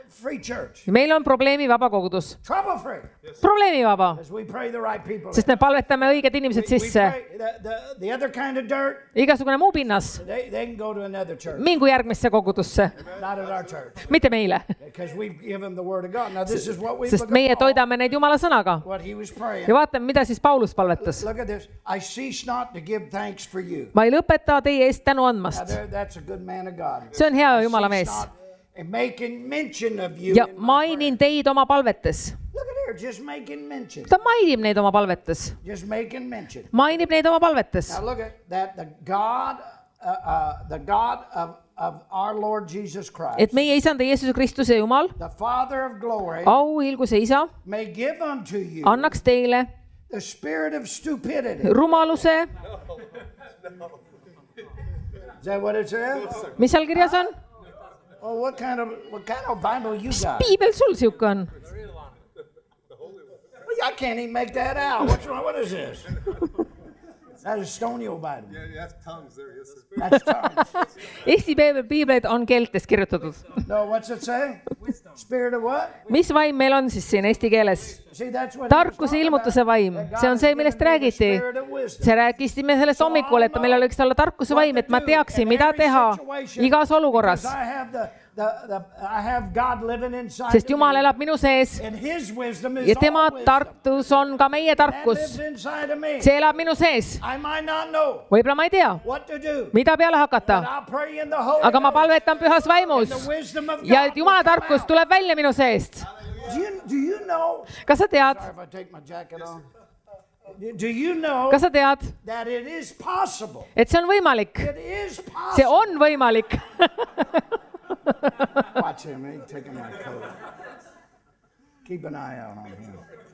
free church. Meil on probleemivaba kogudus. Trouble free. Probleemivaba. As we pray the right people. Sest me palvetame õiged inimesed We- we sisse. pray the, the, the other kind of dirt, Igasugune muu pinnas. they, they can go to another church. Mingu järgmisse kogudusse. Not at our church. Mitte meile. Because we give them the word of God. Now this is what we Sest look meie at Paul, toidame neid Jumala sõnaga. what he was praying. Ja vaatame, mida siis Paulus palvetas. Look at this. I cease not to give thanks for you. Ma ei lõpeta teie eest tänu Now andmast. there, that's a good man of God. See on hea I Jumala cease mees. not in making mention of you Ja in my mainin teid oma palvetes. prayer. Look at here, just making mention. Ta mainib neid oma palvetes. Just making mention. Mainib neid oma palvetes. Now look at that. The God, uh, uh, the God of, of our Lord Jesus Christ, Et meie isanda Jeesuse Kristuse Jumal, the Father of glory, auhiilguse isa, may give unto you annaks teile the spirit of stupidity. rumaluse. Is that what it says? Mis seal kirjas on? Well, what kind of what kind of Bible you got? Piibel sul siuke on. Well, I can't even make that out. What's wrong? What is this? That is Stonio Bible. Yeah, that's tongues there. Yes, sir. That's tongues. Eesti piibel- piiblid on keeltes kirjutatud. No, what's it say? Spirit of what? Mis vaim meil on siis siin eesti keeles? See, that's what he was Tarkuse talking ilmutuse about. vaim. That God See on has see, given millest me the räägiti. spirit of wisdom. See rääkisime sellest hommikul, et meil võiks olla tarkuse vaim, et ma teaksin, mida teha igas olukorras. Because I have the, the, the, I have God living inside Sest of Jumal me, elab minu sees and his wisdom is ja tema all wisdom. tarkus on ka meie That tarkus. lives inside of me. See elab minu sees. I might not know Võib-olla ma ei tea, what to do, mida peale but hakata, I'll pray in the Holy aga ma Ghost. palvetan pühas vaimus The wisdom of ja God Jumala will come tarkus out. tuleb välja minu seest. Do you, do you know? Kas sa tead, Sorry if I take my jacket off. Do you know kas sa tead, that it is possible? et see on võimalik? It is See possible. on võimalik. Watch him. He's taking my coat. Keep an eye out on him.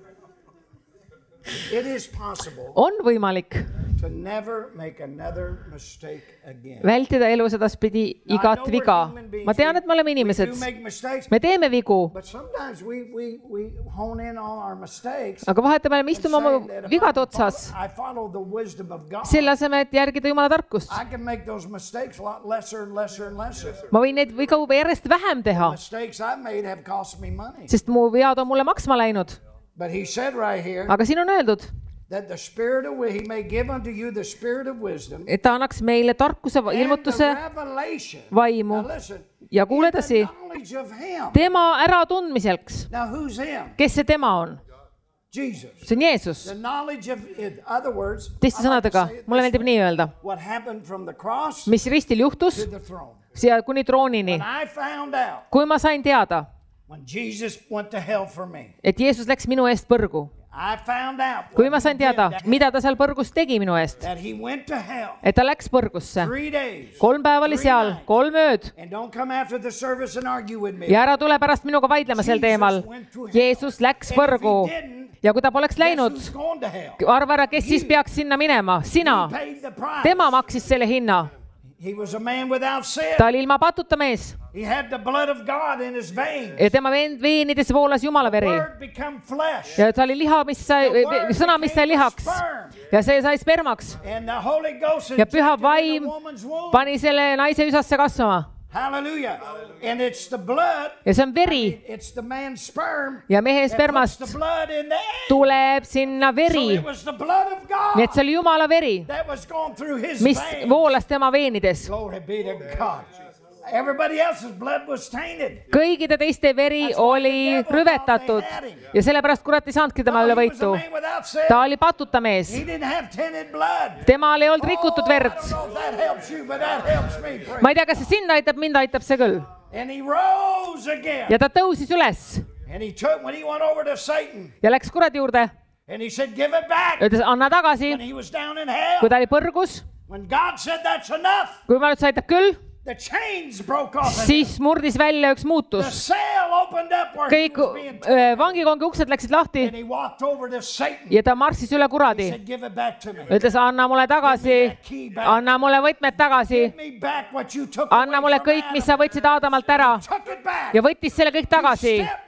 It is possible On võimalik to never make another mistake again. vältida elus edaspidi Now, I igat know we're viga. human beings. Ma tean, et me oleme We- inimesed. We do make mistakes, Me teeme vigu, but sometimes we, we, we hone in on our mistakes. aga vahetevahel me istume oma saying that if I vigade follow- otsas. I follow the wisdom of God. Selle asemel, et järgida Jumala tarkust. I can make those mistakes a lot lesser and lesser and lesser. Ma võin neid vigu järjest vähem teha, Mistakes I've made have cost me money. sest mu vead on mulle maksma läinud. But he said right here Aga siin on öeldud, that the spirit of wi- he may give unto you the spirit of wisdom et ta annaks meile tarkuse, and the ilmutuse, revelation. vaimu Now listen. ja kuule in the edasi, knowledge of him. tema äratundmiseks. Now who's him? Kes see tema on? Jesus. See on Jeesus. The knowledge of, in other words, Teiste I like to sõnadega, say it mulle this meeldib way. nii öelda. What happened from the cross Mis ristil juhtus, to the throne. siia kuni troonini. And I found out Kui ma sain teada, when Jesus went to hell for me. et Jeesus läks minu eest põrgu. I found out Kui what ma he sain did, teada, that, mida ta seal põrgus tegi minu eest. that he went to hell Et ta läks põrgusse. three days. Kolm päeva oli Three seal, nights. kolm ööd. And don't come after the service and argue with me. Ja ära tule pärast minuga vaidlema sel teemal. Jeesus läks põrgu. Ja kui ta poleks Guess läinud, who's going to hell? arva ära, kes siis peaks sinna minema? Sina. He paid the price. Tema maksis selle hinna. He was a man without sin. Ta oli ilma patuta mees. He had the blood of God in his veins. Ja tema veen- veenides voolas Jumala veri. Word become flesh. Ja ta oli liha, mis sai, The word sõna, mis sai became lihaks. sperm. Ja see sai spermaks. And the Holy Ghost Ja püha injected in vaim the woman's womb. pani selle naise üsasse kasvama. Hallelujah. And it's the blood. Ja see on veri. It's the man's sperm. Ja mehe that puts spermast the blood in the egg. tuleb sinna So veri. it was the blood of God Nii et see oli Jumala veri, that was going through his mis veins. voolas tema veenides. Glory be to God. Everybody else's blood was tainted. Kõigide teiste veri oli rüvetatud ja sellepärast kurat ei saanudki tema üle No, he was a võitu. man without sin. Ta oli patuta mees. He didn't have tainted blood. Temal ei olnud rikutud Oh, I verd. don't know if that helps you, but that helps me. Praise Ma ei tea, kas see sind aitab, mind aitab see küll. And he rose again. Ja ta tõusis üles And he took, when he went over to Satan, ja läks kuradi juurde. and he said, give it back. Ütles, anna tagasi. When he was down in hell, Kui ta oli põrgus, when God said that's enough, kui ma nüüd sa aitab küll, the chains broke off. of him. siis murdis välja üks The muutus. cell opened up where he Kõik was being äh, vangikongi uksed läksid lahti and he walked over to Satan. ja ta marssis üle He kuradi. said, give it back to me. Ütles, anna mulle tagasi, anna mulle võtmed tagasi, Give me back what you took anna away mulle from kõik, mis sa Adam. võtsid Aadamalt ära Took it back. ja võttis selle kõik tagasi. Step back.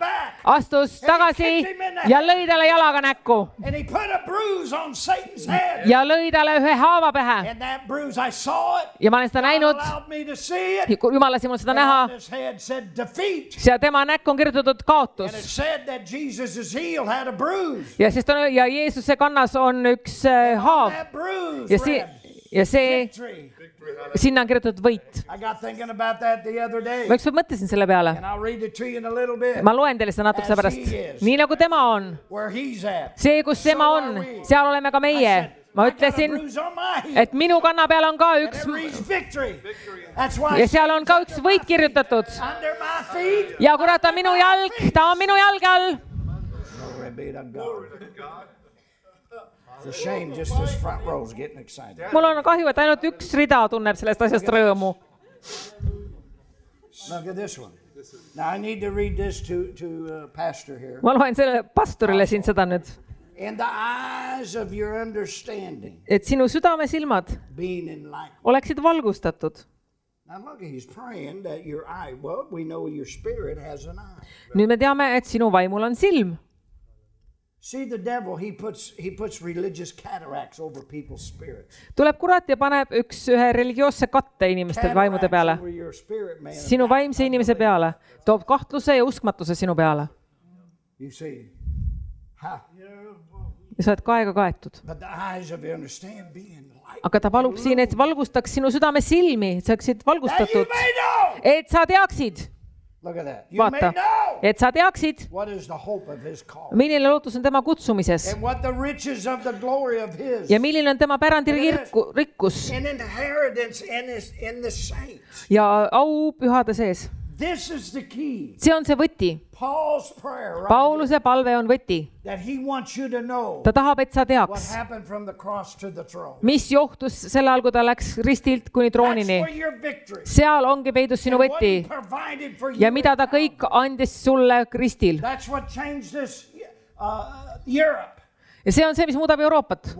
astus tagasi ja lõi talle jalaga näkku. And he put a bruise on Satan's head. Ja lõi talle ühe haava pähe. And that bruise, I saw it. Ja ma olen seda näinud. God allowed me to see it. Jumal lasi mul seda näha. And on his head said defeat. Ja tema näkku on kirjutatud kaotus. And it said that Jesus is healed had a bruise. Ja sest on, ja Jeesuse kannas on üks äh, haav. That bruise Ja see, ja see sinna on kirjutatud võit. I got thinking about that the other day. Ma ükskord mõtlesin selle peale. And I'll read it to you in a little bit. Ma loen teile seda natukese pärast. Nii nagu tema on. Where he's at. See, kus tema on, seal oleme ka meie. Ma ütlesin, et minu kanna peal on ka üks ja seal on ka üks võit kirjutatud. Ja kurat on minu jalg, ta on minu jalge all. Mul on kahju, et ainult üks rida tunneb sellest asjast rõõmu. Ma loen selle pastorile siin seda nüüd. Et sinu südame silmad oleksid valgustatud. Nüüd me teame, et sinu vaimul on silm. Tuleb kurat ja paneb üks ühe religioosse katte inimeste vaimude peale. Sinu vaimse inimese peale. Toob kahtluse ja uskmatuse sinu peale. Ja sa oled kaega kaetud. Aga ta palub siin, et valgustaks sinu südame silmi, et sa oleksid valgustatud. Et sa teaksid. Vaata, et sa teaksid, milline lootus on tema kutsumises ja milline on tema pärandi rikkus ja au pühade sees. See on see võti. Pauluse palve on võti. Ta tahab, et sa teaks, mis johtus selle all, kui ta läks ristilt kuni troonini. Seal ongi peidus sinu võti ja mida ta kõik andis sulle ristil. Ja see on see, mis muudab Euroopat.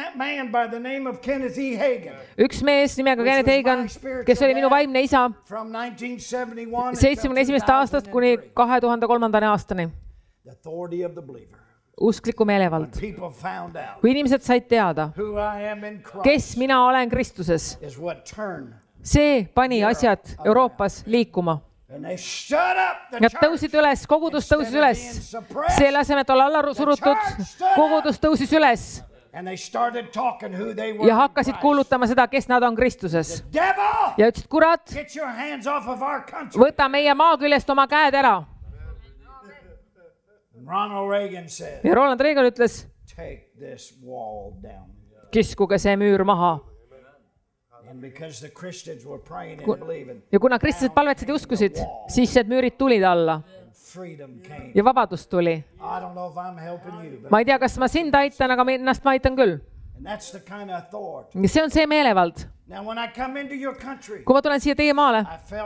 Üks mees nimega Kenneth Hagin, kes oli minu vaimne isa seitsmekümne esimesest aastast kuni kahe tuhande kolmanda aastani. Uskliku meelevald. Kui inimesed said teada, kes mina olen Kristuses, see pani asjad Euroopas liikuma. Nad tõusid üles, kogudus tõusis üles. Selle asemel, et olla alla surutud, kogudus tõusis üles. Ja hakkasid kuulutama seda, kes nad on Kristuses. Ja ütlesid, kurat, võta meie maa küljest oma käed ära. Ja Ronald Reagan ütles, kiskuge see müür maha. Ja kuna kristlased palvetsid ja uskusid, siis need müürid tulid alla ja vabadus tuli. Ma ei tea, kas ma sind aitan, aga ennast ma aitan küll. Ja see on see meelevald. Kui ma tulen siia teie maale,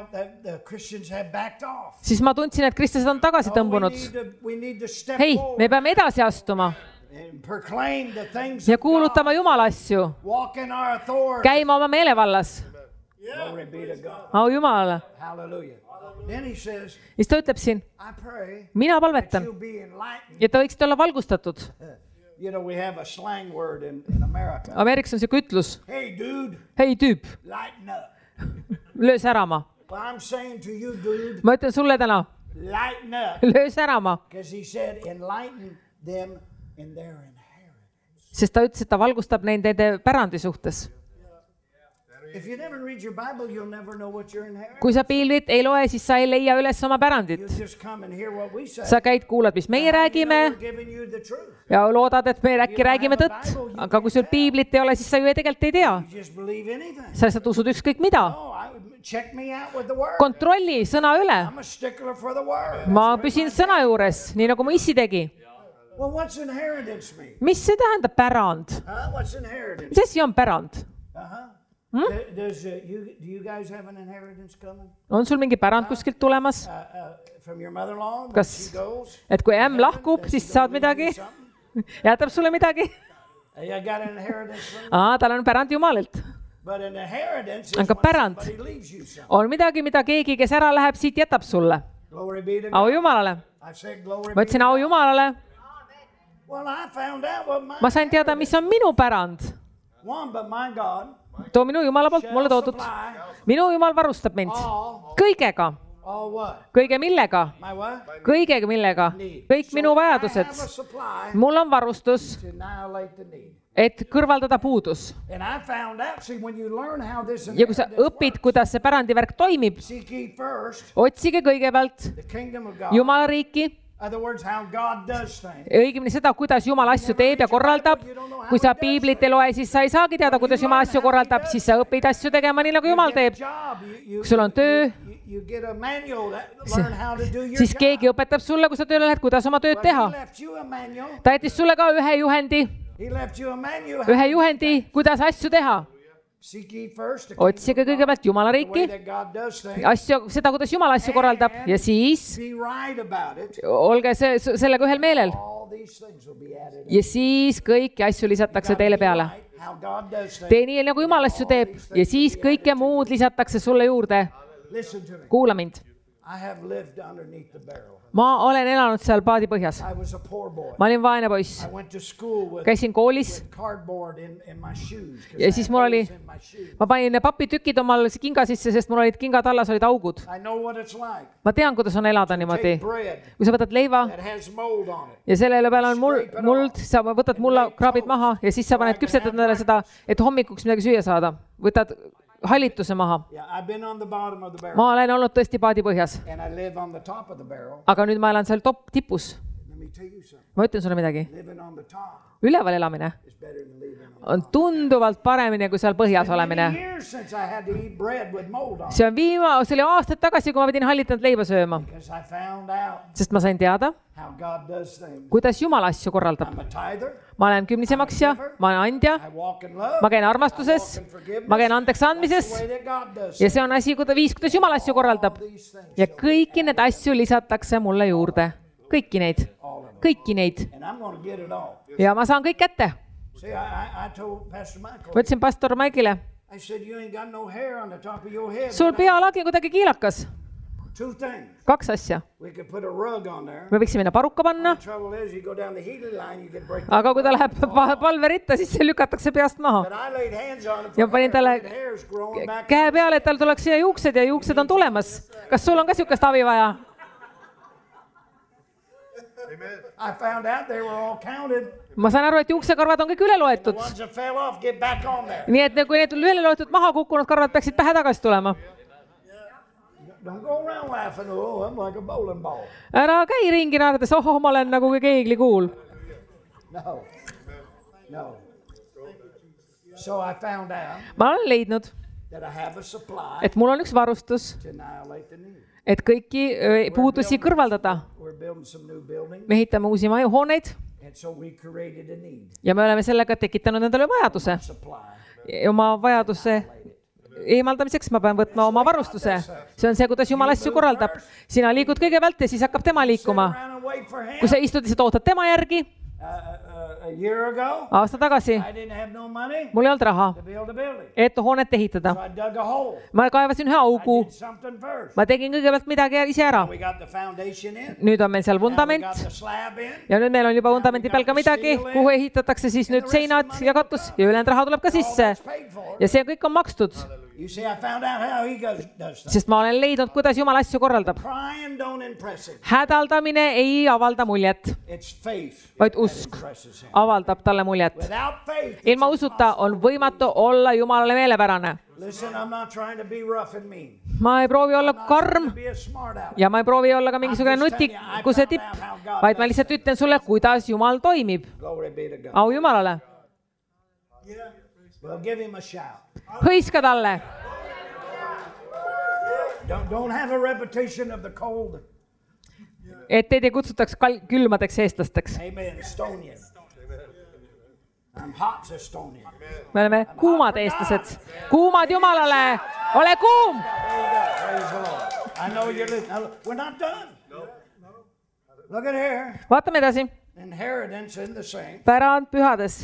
siis ma tundsin, et kristlased on tagasi tõmbunud. Hei, me peame edasi astuma ja kuulutama Jumala asju, käima oma meelevallas. Au Jumala. Siis ta ütleb siin, mina palvetan, ja ta võiksid olla valgustatud. Ameerikas on see ütlus, hei tüüp, löö särama. Ma ütlen sulle täna, löö särama. Sest ta ütles, et ta valgustab neid nende pärandi suhtes. Kui sa piilvit ei loe, siis sa ei leia üles oma pärandit. Sa käid, kuulad, mis meie räägime ja loodad, et me äkki räägime tõtt. Aga kui sul piiblit ei ole, siis sa ju tegelikult ei tea. Sa lihtsalt usud ükskõik mida. Kontrolli sõna üle. Ma püsin sõna juures, nii nagu mu issi tegi. Mis see tähendab pärand? Mis asi on pärand? On sul mingi pärand kuskilt tulemas? Kas, et kui ämm lahkub, siis saad midagi? Jätab sulle midagi? Aa, tal on pärand Jumalilt. Aga pärand on midagi, mida keegi, kes ära läheb, siit jätab sulle. au Jumalale. Ma ütlesin au Jumalale. Ma sain teada, mis on minu pärand. Too minu Jumala poolt mulle toodud. Minu Jumal varustab mind kõigega. Kõige millega? Kõigega millega? Kõik minu vajadused. Mul on varustus, et kõrvaldada puudus. Ja kui sa õpid, kuidas see pärandivärk toimib, otsige kõigepealt Jumala riiki, õigemini seda, kuidas Jumal asju teeb ja korraldab. Kui sa piiblit ei loe, siis sa ei saagi teada, kuidas Jumal asju korraldab, siis sa õpid asju tegema nii, nagu Jumal teeb. Kui sul on töö, siis keegi õpetab sulle, kui sa tööle lähed, kuidas oma tööd teha. Ta jättis sulle ka ühe juhendi, ühe juhendi, kuidas asju teha. Otsige kõigepealt Jumala riiki, asju, seda, kuidas Jumal asju korraldab ja siis olge see, sellega ühel meelel. Ja siis kõiki asju lisatakse teile peale. Tee nii, nagu Jumal asju teeb ja siis kõike muud lisatakse sulle juurde. Kuula mind. Ma olen elanud seal paadi põhjas. Ma olin vaene poiss. Käisin koolis. Ja siis mul oli, ma panin papitükid omal kinga sisse, sest mul olid kingad allas, olid augud. Ma tean, kuidas on elada niimoodi. Kui sa võtad leiva ja sellele peal on muld, sa võtad mulla, kraabid maha ja siis sa paned küpsetad endale seda, et hommikuks midagi süüa saada. Võtad hallituse maha. Ma olen olnud tõesti paadi põhjas. Aga nüüd ma elan seal top tipus. Ma ütlen sulle midagi. Üleval elamine on tunduvalt paremini kui seal põhjas olemine. See on viima, see oli aastad tagasi, kui ma pidin hallitanud leiba sööma. Sest ma sain teada, kuidas Jumal asju korraldab. Ma olen kümnise maksja, ma olen andja, ma käin armastuses, ma käin andeks andmises ja see on asi, viis, kuidas Jumal asju korraldab. Ja kõiki need asju lisatakse mulle juurde. Kõiki neid. Kõiki neid. Ja ma saan kõik kätte. Ma ütlesin pastor Maikile, sul pealagi kuidagi kiilakas. Kaks asja. Me võiksime minna paruka panna, aga kui ta läheb palveritta, siis see lükatakse peast maha. Ja panin talle käe peale, et tal tuleks siia juuksed ja juuksed on tulemas. Kas sul on ka siukest avi vaja? Ma saan aru, et juuksekarvad on kõik üle loetud. Nii et kui need üle loetud maha kukkunud karvad peaksid pähe tagasi tulema. Ära käi ringi naerdes, oh, ma olen nagu keeglikuul. Ma olen leidnud, et mul on üks varustus, et kõiki puudusi kõrvaldada. Me ehitame uusi hooneid ja me oleme sellega tekitanud endale vajaduse. Oma vajaduse eemaldamiseks ma pean võtma oma varustuse. See on see, kuidas Jumal asju korraldab. Sina liigud kõigepealt ja siis hakkab tema liikuma. Kui sa istud, siis ootad tema järgi. Aasta tagasi mul ei olnud raha, et hoonet ehitada. Ma kaevasin ühe augu. Ma tegin kõigepealt midagi ise ära. Nüüd on meil seal vundament ja nüüd meil on juba vundamenti peal ka midagi, kuhu ehitatakse siis nüüd seinad ja katus ja ülejäänud raha tuleb ka sisse. Ja see kõik on makstud. Sest ma olen leidnud, kuidas Jumal asju korraldab. Hädaldamine ei avalda muljet, vaid usk avaldab talle muljet. Ilma usuta on võimatu olla Jumalale meelepärane. Ma ei proovi olla karm ja ma ei proovi olla ka mingisugune nutikuse tipp, vaid ma lihtsalt ütlen sulle, kuidas Jumal toimib. Au Jumalale. Hõiska talle. Et teid ei kutsutaks külmadeks eestlasteks. Me oleme kuumad eestlased. Kuumad Jumalale. Ole kuum. Vaatame edasi. Pärand pühades.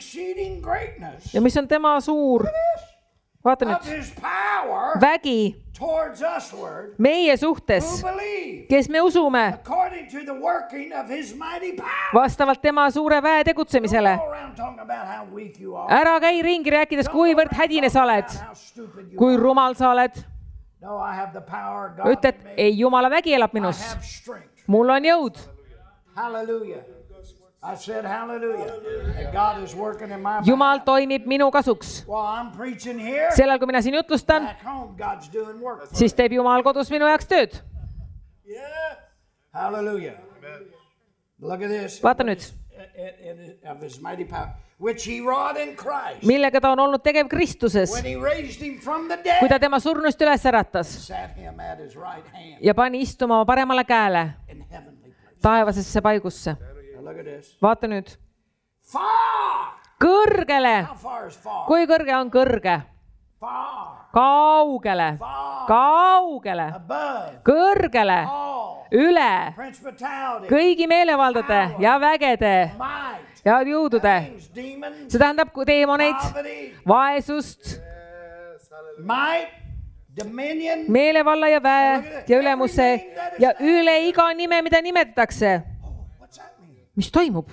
Ja mis on tema suur, vaata nüüd, vägi towards usward, meie suhtes, who believe, kes me usume according to the working of his mighty power. vastavalt tema suure väe tegutsemisele. Don't go around talking about how weak you are. Ära käi ringi rääkides, kuivõrd hädine sa oled, How stupid you kui are. rumal sa oled. No, I have the power of God Ütled, in me. ei, Jumala vägi elab I minus. have strength. Mul on jõud. Hallelujah. I said hallelujah. And God is working in my Jumal toimib minu kasuks. While I'm preaching here, Sellal, kui mina siin jutlustan, back home, God's doing work for siis teeb Jumal kodus minu jaoks tööd. Yeah. Hallelujah. Look at this. Vaata nüüd, Of his mighty power, which he wrought in Christ. millega ta on olnud tegev Kristuses, When he raised him from the kui ta dead, tema surnust üles äratas sat him at his right hand ja pani istuma paremale käele in heavenly place. taevasesse paigusse. Now look at this. Vaata nüüd, Far. kõrgele. How far is far? Kui kõrge on kõrge? Far. Kaugele, Far. kaugele, Above. kõrgele, All. üle Principality. kõigi meelevaldade ja vägede Might. ja jõudude. Things, demons. See tähendab teemoneid, Poverty. vaesust, Might. Dominion. meelevalla ja väe ja ülemuse ja üle iga nime, mida nimetatakse. Oh, what's that mean? Mis toimub?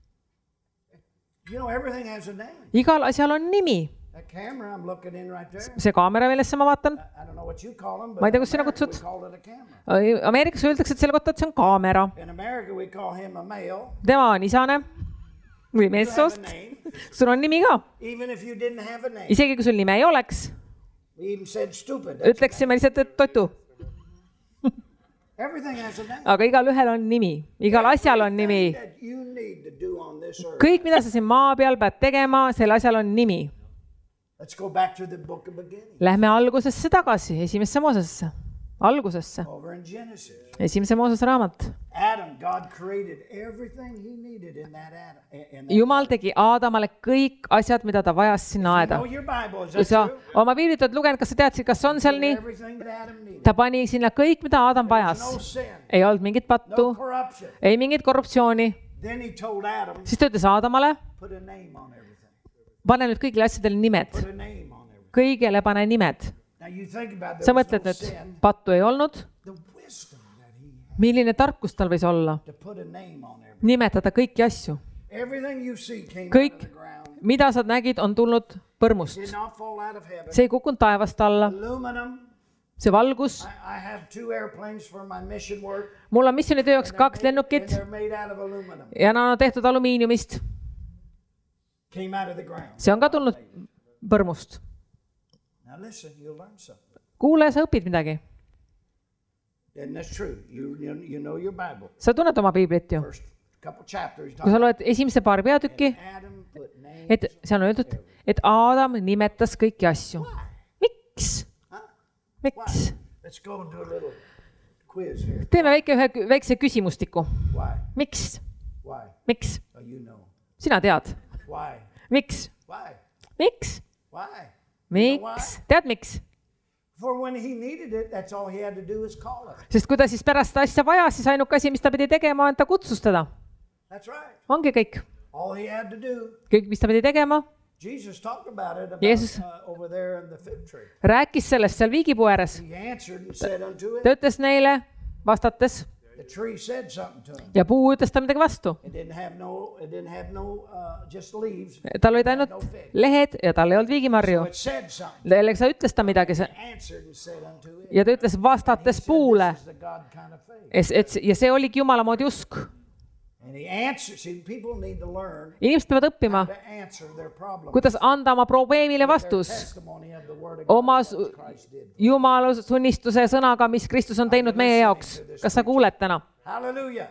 You know, everything has a name. Igal asjal on nimi. That camera I'm looking in right there. See kaamera, millesse ma vaatan. I don't know what you call them, but Ma ei tea, in kus sina America kutsud? we call it a camera. Ameerikas öeldakse, et selle kohta, et see on kaamera. In America we call him a male. Tema on isane või You have a meessoost. name. Sul on nimi ka. Even if you didn't have a name. Isegi kui sul nime ei oleks, We even said stupid. That's ütleksime lihtsalt, et totu. Everything has a name. Aga igal ühel on nimi. Igal asjal on nimi. That you need to do on this earth. Kõik, mida sa siin maa peal pead tegema, selle asjal on nimi. Let's go back to the book of beginning. Lähme algusesse tagasi, esimesse Moosesse. Algusesse. Over in Genesis. Esimese Moosese raamat. Adam, God created everything he needed in that Adam. In that. Jumal tegi Aadamale kõik asjad, mida ta vajas sinna aeda. Know your Bible, is Kui that sa true? oma piiblit oled lugenud, kas sa teadsid, kas on seal nii? Everything that Adam needed. Ta pani sinna kõik, mida Aadam vajas. No sin. Ei olnud mingit pattu, No corruption. ei mingit korruptsiooni. Then he told Adam, Siis ta ütles Aadamale, put a name on everything. pane nüüd kõigile asjadele nimed. Put a name on everything. Kõigele pane nimed. Now you think about Sa there was mõtled no nüüd, sin. pattu ei olnud. The wisdom that he had Milline tarkus tal võis olla? to put a name on everything. Nimetada kõiki asju. Everything you see came Kõik, out of the ground. mida sa nägid, on tulnud põrmust. Did not fall out of heaven. See ei kukkunud taevast alla. Aluminum. See valgus. I, I have two airplanes for my mission work. Mul on missioonitöö jaoks kaks And lennukit they're made out of aluminum. ja nad on tehtud alumiiniumist. Came out of the ground. See on ka tulnud põrmust. Now listen, you'll learn something. Kuule, sa õpid midagi. And that's true. You, you, you know your Bible. Sa tunned oma piiblit ju. First couple chapters. Kui sa loed esimese paari peatükki, Adam put names. et seal on öeldud, et Aadam nimetas kõiki asju. Miks? Miks? Let's go and do a little quiz here. Teeme väike, ühe väikse küsimustiku. Why? Miks? Why? Miks? Oh, you know. Sina tead. Why? Miks? Why? Miks? Why? Miks? Tead miks? For when he needed it, that's all he had to do is call it. Sest kui ta siis pärast asja vajas, siis ainuke asi, mis ta pidi tegema, on ta kutsus teda. That's right. Ongi kõik. All he had to do. Kõik, mis ta pidi tegema. Jesus talked about it about, Jeesus uh, over there in the fig tree. rääkis sellest seal viigipuu ääres. He answered and said unto it. Ta ütles neile vastates The tree said something to him. ja puu ütles ta midagi vastu. It didn't have no. It didn't have no. Uh, just leaves. Tal olid ainult lehed ja tal ei olnud viigimarju. So it said something. Selleks sa ütles ta midagi He answered and said unto it. ja ta ütles vastates puule. This is the God kind of faith. Et, et, ja see oligi Jumala moodi usk. And he answered. See, people need to learn Inimesed peavad õppima, to answer their problem. kuidas anda oma probleemile vastus Testimony of the word of God. oma what Christ did. Jumala sunnistuse sõnaga, mis Kristus on teinud meie jaoks. Kas sa kuuled täna? Hallelujah.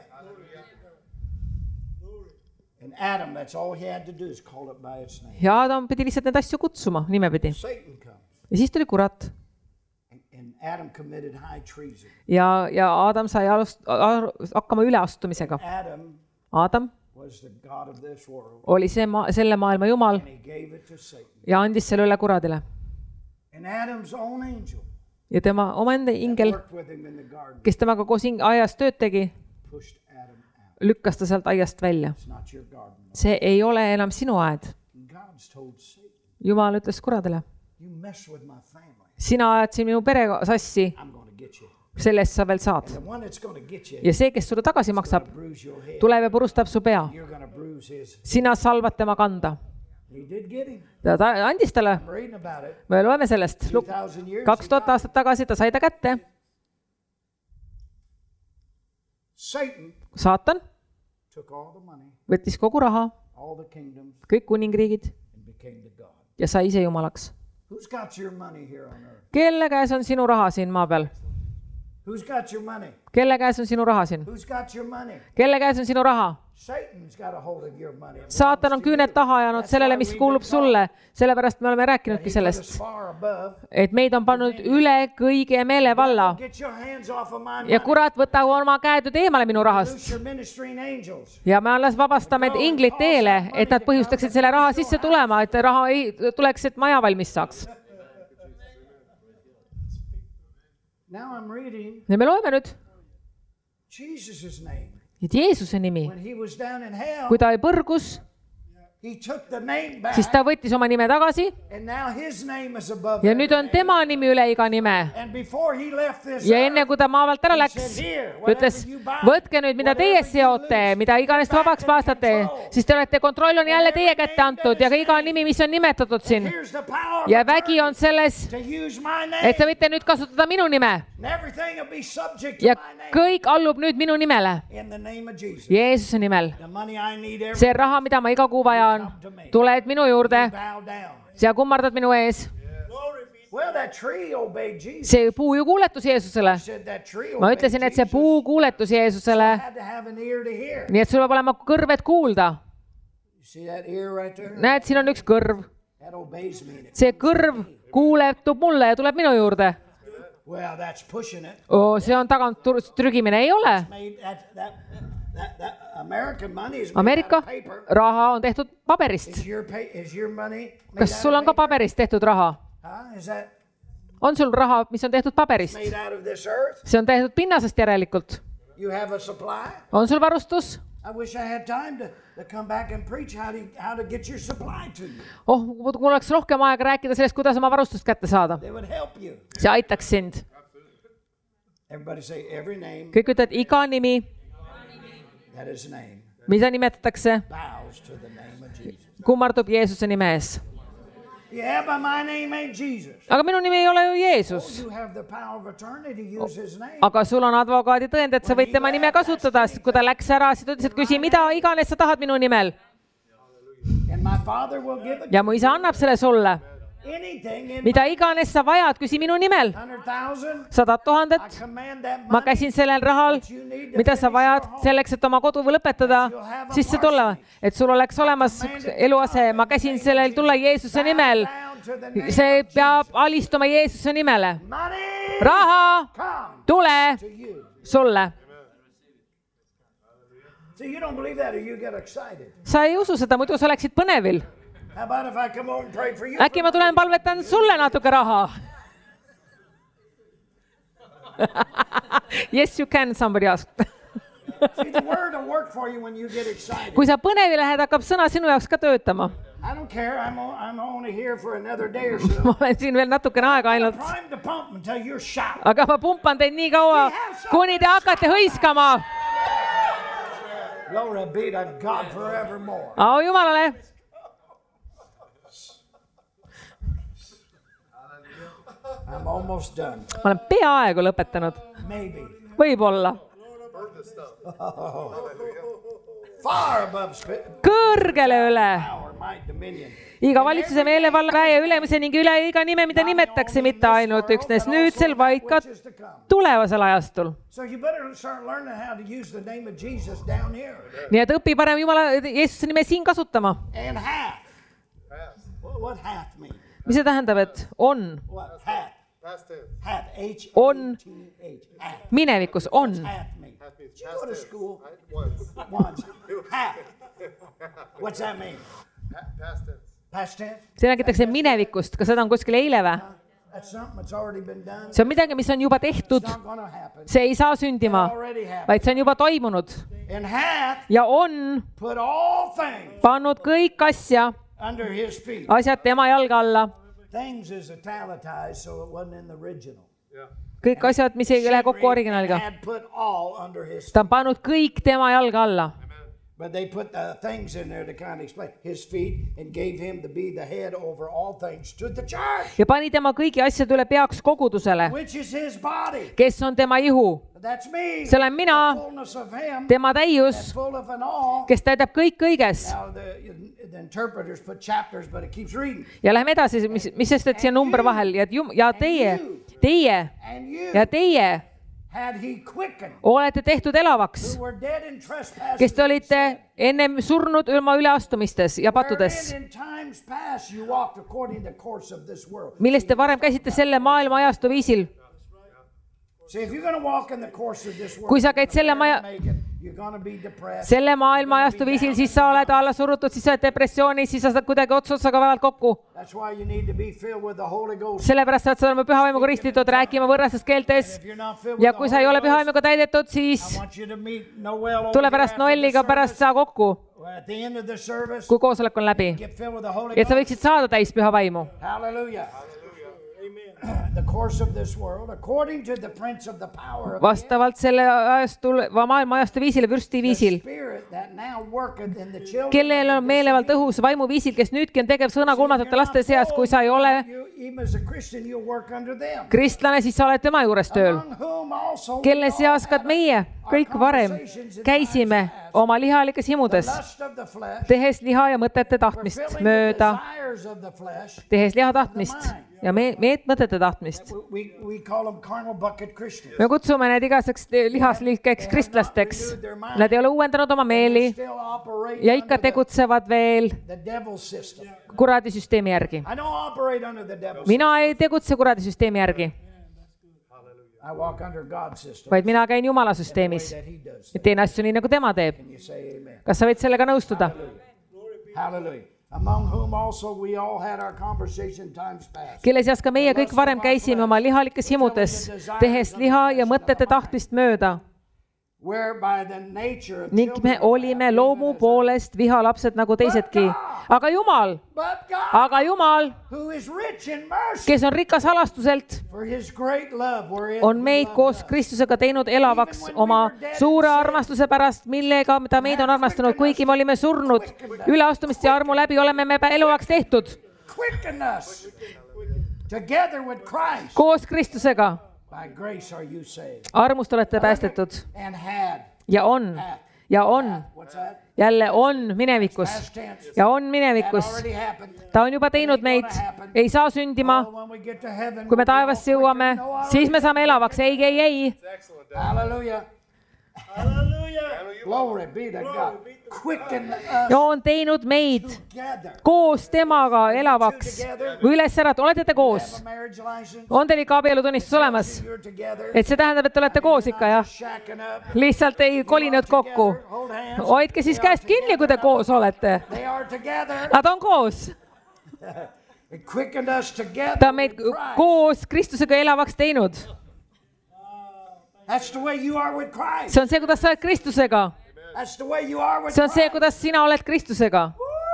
And Adam, that's all he had to do is call it by its name. Ja Adam pidi lihtsalt neid asju kutsuma nimepidi. Satan comes. Ja siis tuli kurat. And, and Adam committed high treason. Ja, ja Adam sai alust, hakkama üleastumisega. Adam Adam was the God of this world. oli see ma, selle maailma Jumal And he gave it to Satan. ja andis selle üle kuradile. And Adam's own angel Ja tema omaenda ingel, worked with him in the garden. kes temaga koos ing- aias tööd tegi, Pushed Adam out. lükkas ta sealt aiast välja. It's not your garden. See ei ole enam sinu aed. And God's told Satan, Jumal ütles kuradile, you mess with my family. sina ajad siin minu pere sassi, sellest sa veel saad. Ja see, kes sulle tagasi maksab, tuleb ja purustab su pea. Sina salvad tema kanda. Ta andis talle. Me loeme sellest. Kaks tuhat aastat tagasi ta sai ta kätte. Saatan võttis kogu raha, kõik kuningriigid ja sai ise jumalaks. Kelle käes on sinu raha siin maa peal? Kelle käes on sinu raha siin? Kelle käes on sinu raha? Saatan on küüned taha ajanud sellele, mis kuulub sulle. Sellepärast me oleme rääkinudki sellest, et meid on pannud üle kõige meelevalla. Ja kurat, võta oma käed nüüd eemale minu rahast. Ja me alles vabastame inglid teele, et nad põhjustaksid selle raha sisse tulema, et raha ei tuleks, et maja valmis saaks. Ja me loeme nüüd et Jeesuse nimi, kui ta ei põrgus, siis ta võttis oma nime tagasi ja nüüd on tema nimi üle iga nime. Ja enne kui ta maa pealt ära läks, ütles, võtke nüüd, mida teie seote, mida iganes vabaks paastate, siis te olete kontroll on jälle teie kätte antud ja ka iga nimi, mis on nimetatud siin. Ja vägi on selles, et te võite nüüd kasutada minu nime. Ja kõik allub nüüd minu nimele. Jeesuse nimel. See raha, mida ma iga kuu vajan, tuled minu juurde, sa kummardad minu ees. See puu ju kuuletus Jeesusele. Ma ütlesin, et see puu kuuletus Jeesusele. Nii et sul peab olema kõrved kuulda. Näed, siin on üks kõrv. See kõrv kuuletub mulle ja tuleb minu juurde. Oh, see on tagant trügimine, ei ole. Ameerika raha on tehtud paberist. Kas sul on ka paberist tehtud raha? On sul raha, mis on tehtud paberist? See on tehtud pinnasest järelikult. On sul varustus? Oh, kui oleks rohkem aega rääkida sellest, kuidas oma varustust kätte saada. See aitaks sind. Kõik ütlevad, iga nimi, mida nimetatakse, kummardub Jeesuse nime ees. Aga minu nimi ei ole ju Jeesus. Aga sul on advokaadi tõend, et sa võid tema nime kasutada. Kui ta läks ära, siis ta ütles, et küsi, mida iganes sa tahad minu nimel. Ja mu isa annab selle sulle. Mida iganes sa vajad, küsi minu nimel. Sada tuhandet. Ma käsin sellel rahal, mida sa vajad selleks, et oma kodu lõpetada, sisse tulla. Et sul oleks olemas eluase. Ma käsin sellel tulla Jeesuse nimel. See peab alistuma Jeesuse nimele. Raha, tule sulle. Sa ei usu seda, muidu sa oleksid põnevil. Äkki ma tulen palvetan sulle natuke raha. Yes, you can, somebody asked. Kui sa põnevi lähed, hakkab sõna sinu jaoks ka töötama. Ma olen siin veel natukene aega ainult. Aga ma pumpan teid nii kaua, kuni te hakkate hõiskama. Au Jumalale. Ma olen peaaegu lõpetanud. Võib-olla. Kõrgele üle. Iga valitsuse meelevalla väe ülemise ning üle iga nime, mida nimetakse mitte ainult üksnes nüüdsel, vaid ka tulevasel ajastul. Nii et õpi parem Jumala Jeesuse nime siin kasutama. Mis see tähendab, et on? On. Minevikus on. See räägitakse minevikust. Kas seda on kuskil eile või? See on midagi, mis on juba tehtud. See ei saa sündima, vaid see on juba toimunud. Ja on pannud kõik asja, asjad tema jalga alla. Things is italicized, so it wasn't in the original. Kõik asjad, mis ei lähe kokku originaaliga. Ta on pannud kõik tema jalga alla. But they put the things in there to kind of explain his feet and gave him to be the head over all things to the church. Ja pani tema kõigi asjade üle peaks kogudusele. Which is his body. Kes on tema ihu. That's me. See olen mina. Tema täius. Kes täidab kõik kõiges. Now the, the interpreters put chapters, but it keeps reading. Ja läheme edasi, mis, mis sest, et siia number vahel. Ja, ja teie, teie ja teie olete tehtud elavaks, kes te olite ennem surnud ilma üleastumistes ja pattudes, millest te varem käisite selle maailma ajastu viisil. Kui sa käid selle maja, selle maailma ajastu viisil, siis sa oled alla surutud, siis sa oled depressioonis, siis sa saad kuidagi ots otsaga vaevalt kokku. Sellepärast saad sa olema pühavaimuga ristitud, rääkima võõrastes keeltes. Ja kui sa ei ole pühavaimuga täidetud, siis tule pärast nolliga pärast saa kokku, kui koosolek on läbi. Et sa võiksid saada täis püha vaimu. The course of this world according to the prince of the power of vastavalt selle ajastul maailma ajastu viisile vürsti viisil, kellel on meelevald õhus vaimu viisil, kes nüüdki on tegev sõna kolmandate laste seas. Kui sa ei ole kristlane, siis sa oled tema juures tööl, kelle seas ka meie kõik varem käisime oma lihalikes himudes, tehes liha ja mõtete tahtmist mööda, tehes liha tahtmist ja me, meet mõtete tahtmist. Me kutsume need igaseks lihaslikeks kristlasteks. Nad ei ole uuendanud oma meeli ja ikka tegutsevad veel kuradi süsteemi järgi. Mina ei tegutse kuradi süsteemi järgi, vaid mina käin Jumala süsteemis ja teen asju nii, nagu tema teeb. Kas sa võid sellega nõustuda? Halleluja. Among whom also we all had our conversation times past. Kelle seas ka meie kõik varem käisime oma lihalikes himudes, tehes liha ja mõtete tahtmist mööda. Ning me olime loomu poolest vihalapsed nagu teisedki. Aga Jumal, aga Jumal, kes on rikas halastuselt, on meid koos Kristusega teinud elavaks oma suure armastuse pärast, millega ta meid on armastanud, kuigi me olime surnud. Üleastumist ja armu läbi oleme me eluaks tehtud. Koos Kristusega. Armust olete päästetud ja on, ja on, jälle on minevikus ja on minevikus. Ta on juba teinud meid, ei saa sündima. Kui me taevasse jõuame, siis me saame elavaks. Ei, ei, ei. Halleluja. Glory be to God. Quicken us. Ja on teinud meid koos temaga elavaks või üles ära. Olete te koos? On teil ikka abielutunnistus olemas? Et see tähendab, et te olete koos ikka, jah? Lihtsalt ei kolinud kokku. Hoidke siis käest kinni, kui te koos olete. Nad on koos. Ta on meid koos Kristusega elavaks teinud. See on see, kuidas sa oled Kristusega. See on see, kuidas sina oled Kristusega.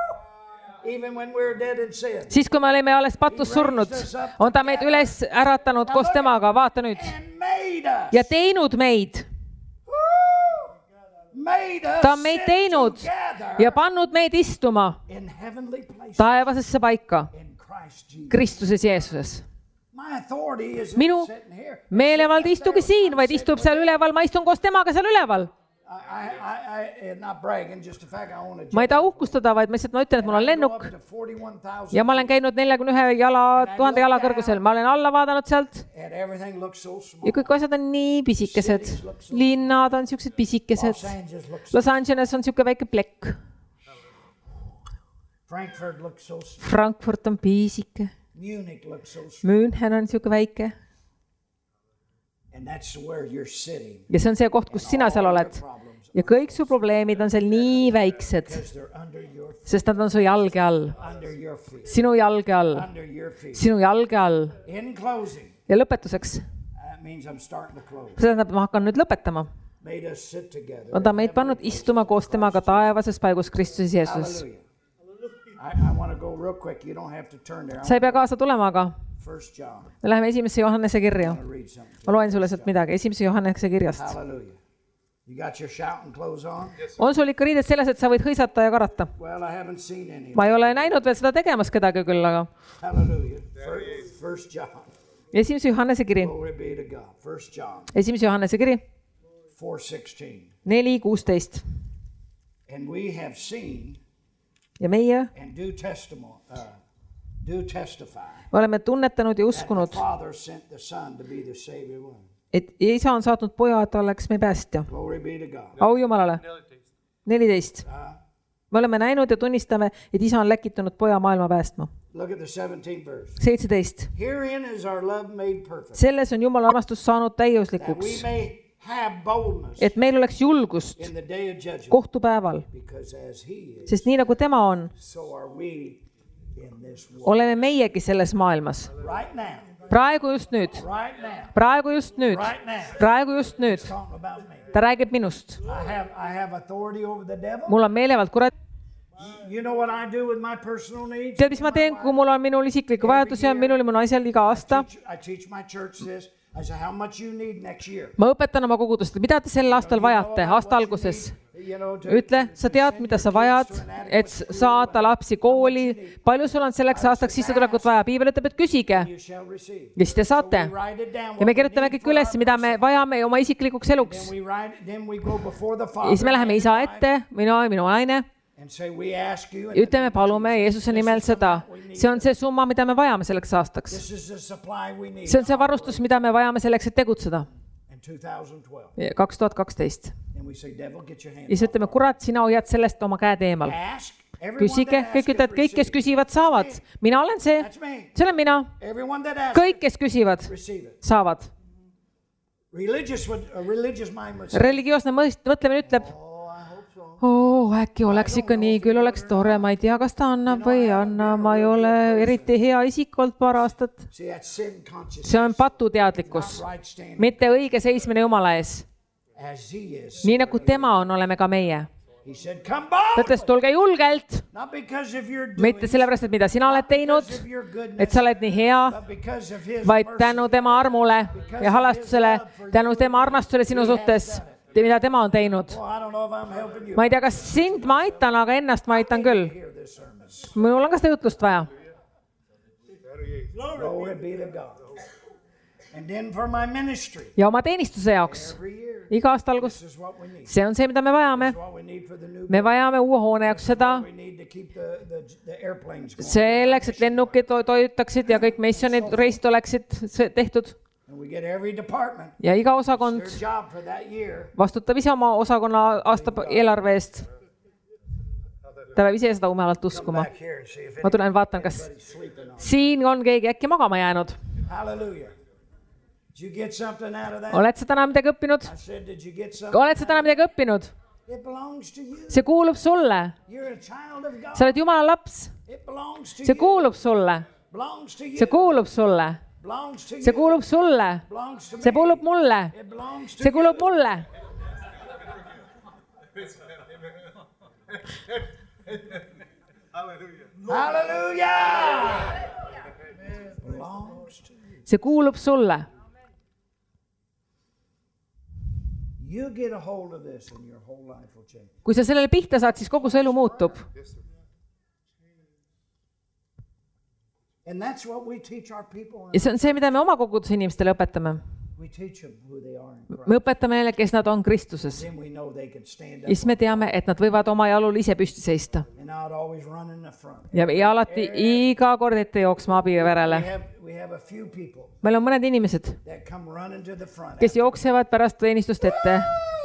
Siis, kui me olime alles patus surnud, on ta meid üles äratanud koos temaga. Vaata nüüd. Ja teinud meid. Ta on meid teinud ja pannud meid istuma taevasesse paika Kristuses Jeesuses. Minu meelevald istugi siin, vaid istub seal üleval. Ma istun koos temaga seal üleval. Ma ei taha uhkustada, vaid ma ütlen, et mul on lennuk ja ma olen käinud neljakümne ühe jala, tuhande jala kõrgusel. Ma olen alla vaadanud sealt ja kõik asjad on nii pisikesed. Linnad on siuksed pisikesed. Los Angeles on siuke väike plekk. Frankfurt on pisike. München on siuke väike. Ja see on see koht, kus sina seal oled. Ja kõik su probleemid on seal nii väiksed, sest nad on su jalge all. Sinu jalge all. Sinu jalge all. Ja lõpetuseks. See tähendab, ma hakkan nüüd lõpetama. On ta meid pannud istuma koos temaga taevases paigus Kristuses Jeesuses. sa ei pea kaasa tulema, aga me läheme esimesse Johannese kirja. Ma loen sulle sealt midagi. Esimese Johannese kirjast. On sul ikka riided selles, et sa võid hõisata ja karata? Ma ei ole näinud veel seda tegemas kedagi küll, aga esimese Johannese kiri. Esimese Johannese kiri. neli kuusteist. Ja meie me oleme tunnetanud ja uskunud, et isa on saatnud poja, et ta oleks meie päästja. Au Jumalale. neliteist. Me oleme näinud ja tunnistame, et isa on läkitanud poja maailma päästma. seitseteist. Selles on Jumala armastus saanud täiuslikuks, et meil oleks julgust kohtupäeval, sest nii nagu tema on, oleme meiegi selles maailmas. Praegu just nüüd. Praegu just nüüd. Praegu just nüüd. Ta räägib minust. Mul on meelevald kurat. Tead, mis ma teen, kui mul on minul isikliku vajadusi, on minul ja mu naisel iga aasta. Ma õpetan oma kogudust, mida te sel aastal vajate, aasta alguses. Ütle, sa tead, mida sa vajad, et saata lapsi kooli. Palju sul on selleks aastaks sissetulekut vaja? Piibel ütleb, et küsige. Ja siis te saate. Ja me kirjutame kõik üles, mida me vajame oma isiklikuks eluks. Ja siis me läheme isa ette, minu, minu naine. Ütleme, palume Jeesuse nimel seda. See on see summa, mida me vajame selleks aastaks. See on see varustus, mida me vajame selleks, et tegutseda. kaks tuhat kaksteist. Ja siis ütleme, kurat, sina hoiad sellest oma käed eemal. Küsige, kõik ütlevad, kõik, kes küsivad, saavad. Mina olen see, see olen mina. Kõik, kes küsivad, saavad. Religioosne mõtlemine ütleb, oo, äkki oleks ikka nii, küll oleks tore, ma ei tea, kas ta annab või ei anna, ma ei ole eriti hea isik olnud paar aastat. See on patuteadlikkus, mitte õige seismine Jumala ees. Nii nagu tema on, oleme ka meie. Ta ütles, tulge julgelt, mitte sellepärast, et mida sina oled teinud, et sa oled nii hea, vaid tänu tema armule ja halastusele, tänu tema armastusele sinu suhtes, mida tema on teinud. Ma ei tea, kas sind ma aitan, aga ennast ma aitan küll. Mul on ka seda jutlust vaja. Ja oma teenistuse jaoks. Iga aasta algus. See on see, mida me vajame. Me vajame uue hoone jaoks seda. Selleks, et lennukid toijutaksid ja kõik missionid reisid oleksid tehtud. Ja iga osakond vastutab ise oma osakonna aasta eelarve eest. Ta peab ise seda umealalt uskuma. Ma tulen vaatan, kas siin on keegi äkki magama jäänud. Oled sa täna midagi õppinud? Oled sa täna midagi õppinud? See kuulub sulle. Sa oled Jumala laps. See kuulub sulle. See kuulub sulle. See kuulub sulle. See kuulub mulle. See kuulub mulle. Halleluuja! See kuulub sulle. Kui sa sellele pihta saad, siis kogu su elu muutub. Ja see on see, mida me oma koguduse inimestele õpetame. Me õpetame neile, kes nad on Kristuses. Ja siis me teame, et nad võivad oma jalul ise püsti seista. Ja, ja alati iga kord ette jooksma abi verele. Meil on mõned inimesed, kes jooksevad pärast teenistust ette.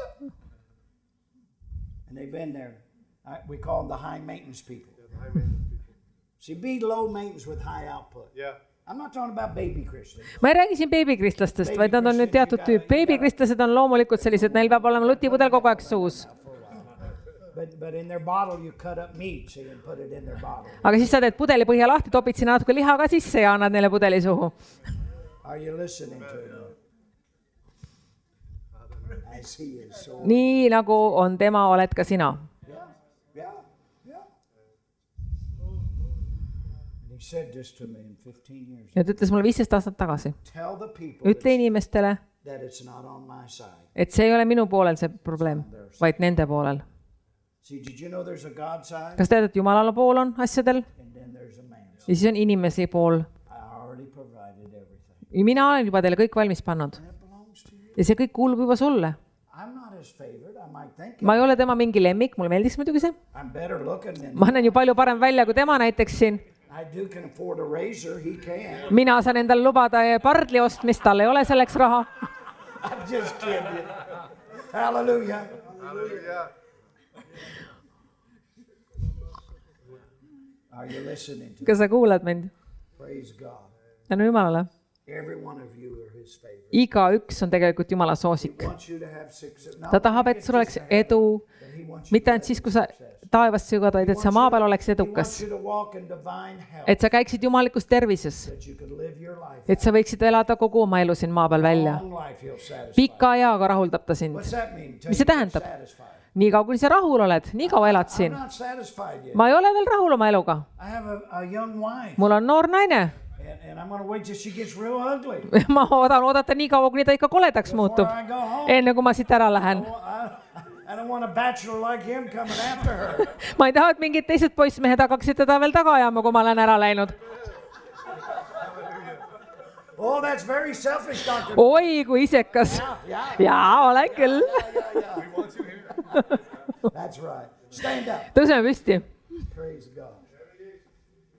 We call them the high maintenance people. See, be low maintenance with high output. Yeah. I'm not talking about baby Christians. Ma ei räägi siin beebikristlastest, vaid nad on nüüd teatud tüüp. Beebikristlased on loomulikult sellised, neil peab olema lutipudel kogu aeg suus. Aga siis sa teed pudeli põhja lahti, topid sinna natuke liha ka sisse ja annad neile pudeli suhu. Nii nagu on tema, oled ka sina. He said this to me in fifteen years. ja ta ütles mulle viisteist aastat tagasi. Tell the people ütle inimestele, that it's not on my side. et see ei ole minu poolel see probleem, vaid nende poolel. See, did you know there's a God side? Kas tead, et Jumalale pool on asjadel? And then there's a man side. Ja siis on inimesi pool. I already provided everything. Ja mina olen juba teile kõik valmis pannud. Ja see kõik kuulub juba sulle. I'm not his favorite. I might think. Ma ei ole tema mingi lemmik, mulle meeldiks muidugi see. I'm better looking than. Ma näen ju palju parem välja kui tema näiteks siin. I do can afford a razor, he can. Mina saan endale lubada pardli ostmist, tal ei ole selleks raha. I'm just kidding. Hallelujah. Hallelujah. Are you listening to? Kas sa kuulad mind? Praise God. Tänu Jumalale. Every one of you are his favorite. Iga üks on tegelikult Jumala soosik. He wants you to have success. Ta tahab, et sul oleks edu, mitte ainult siis, kui sa taevast sügad, vaid et sa maa peal oleks edukas. Et sa käiksid jumalikus tervises. Et sa võiksid elada kogu oma elu siin maa peal välja. Pika eaga rahuldab ta sind. Mis see tähendab? Nii kaua, kui sa rahul oled, nii kaua elad siin. Ma ei ole veel rahul oma eluga. Mul on noor naine. Ma oodan oodata nii kaua, kuni ta ikka koledaks muutub. Enne kui ma siit ära lähen. Ma ei taha, et mingid teised poissmehed hakkaksid teda veel taga ajama, kui ma olen ära läinud. Oi, kui isekas. Jaa, olen küll. Tõuseme püsti.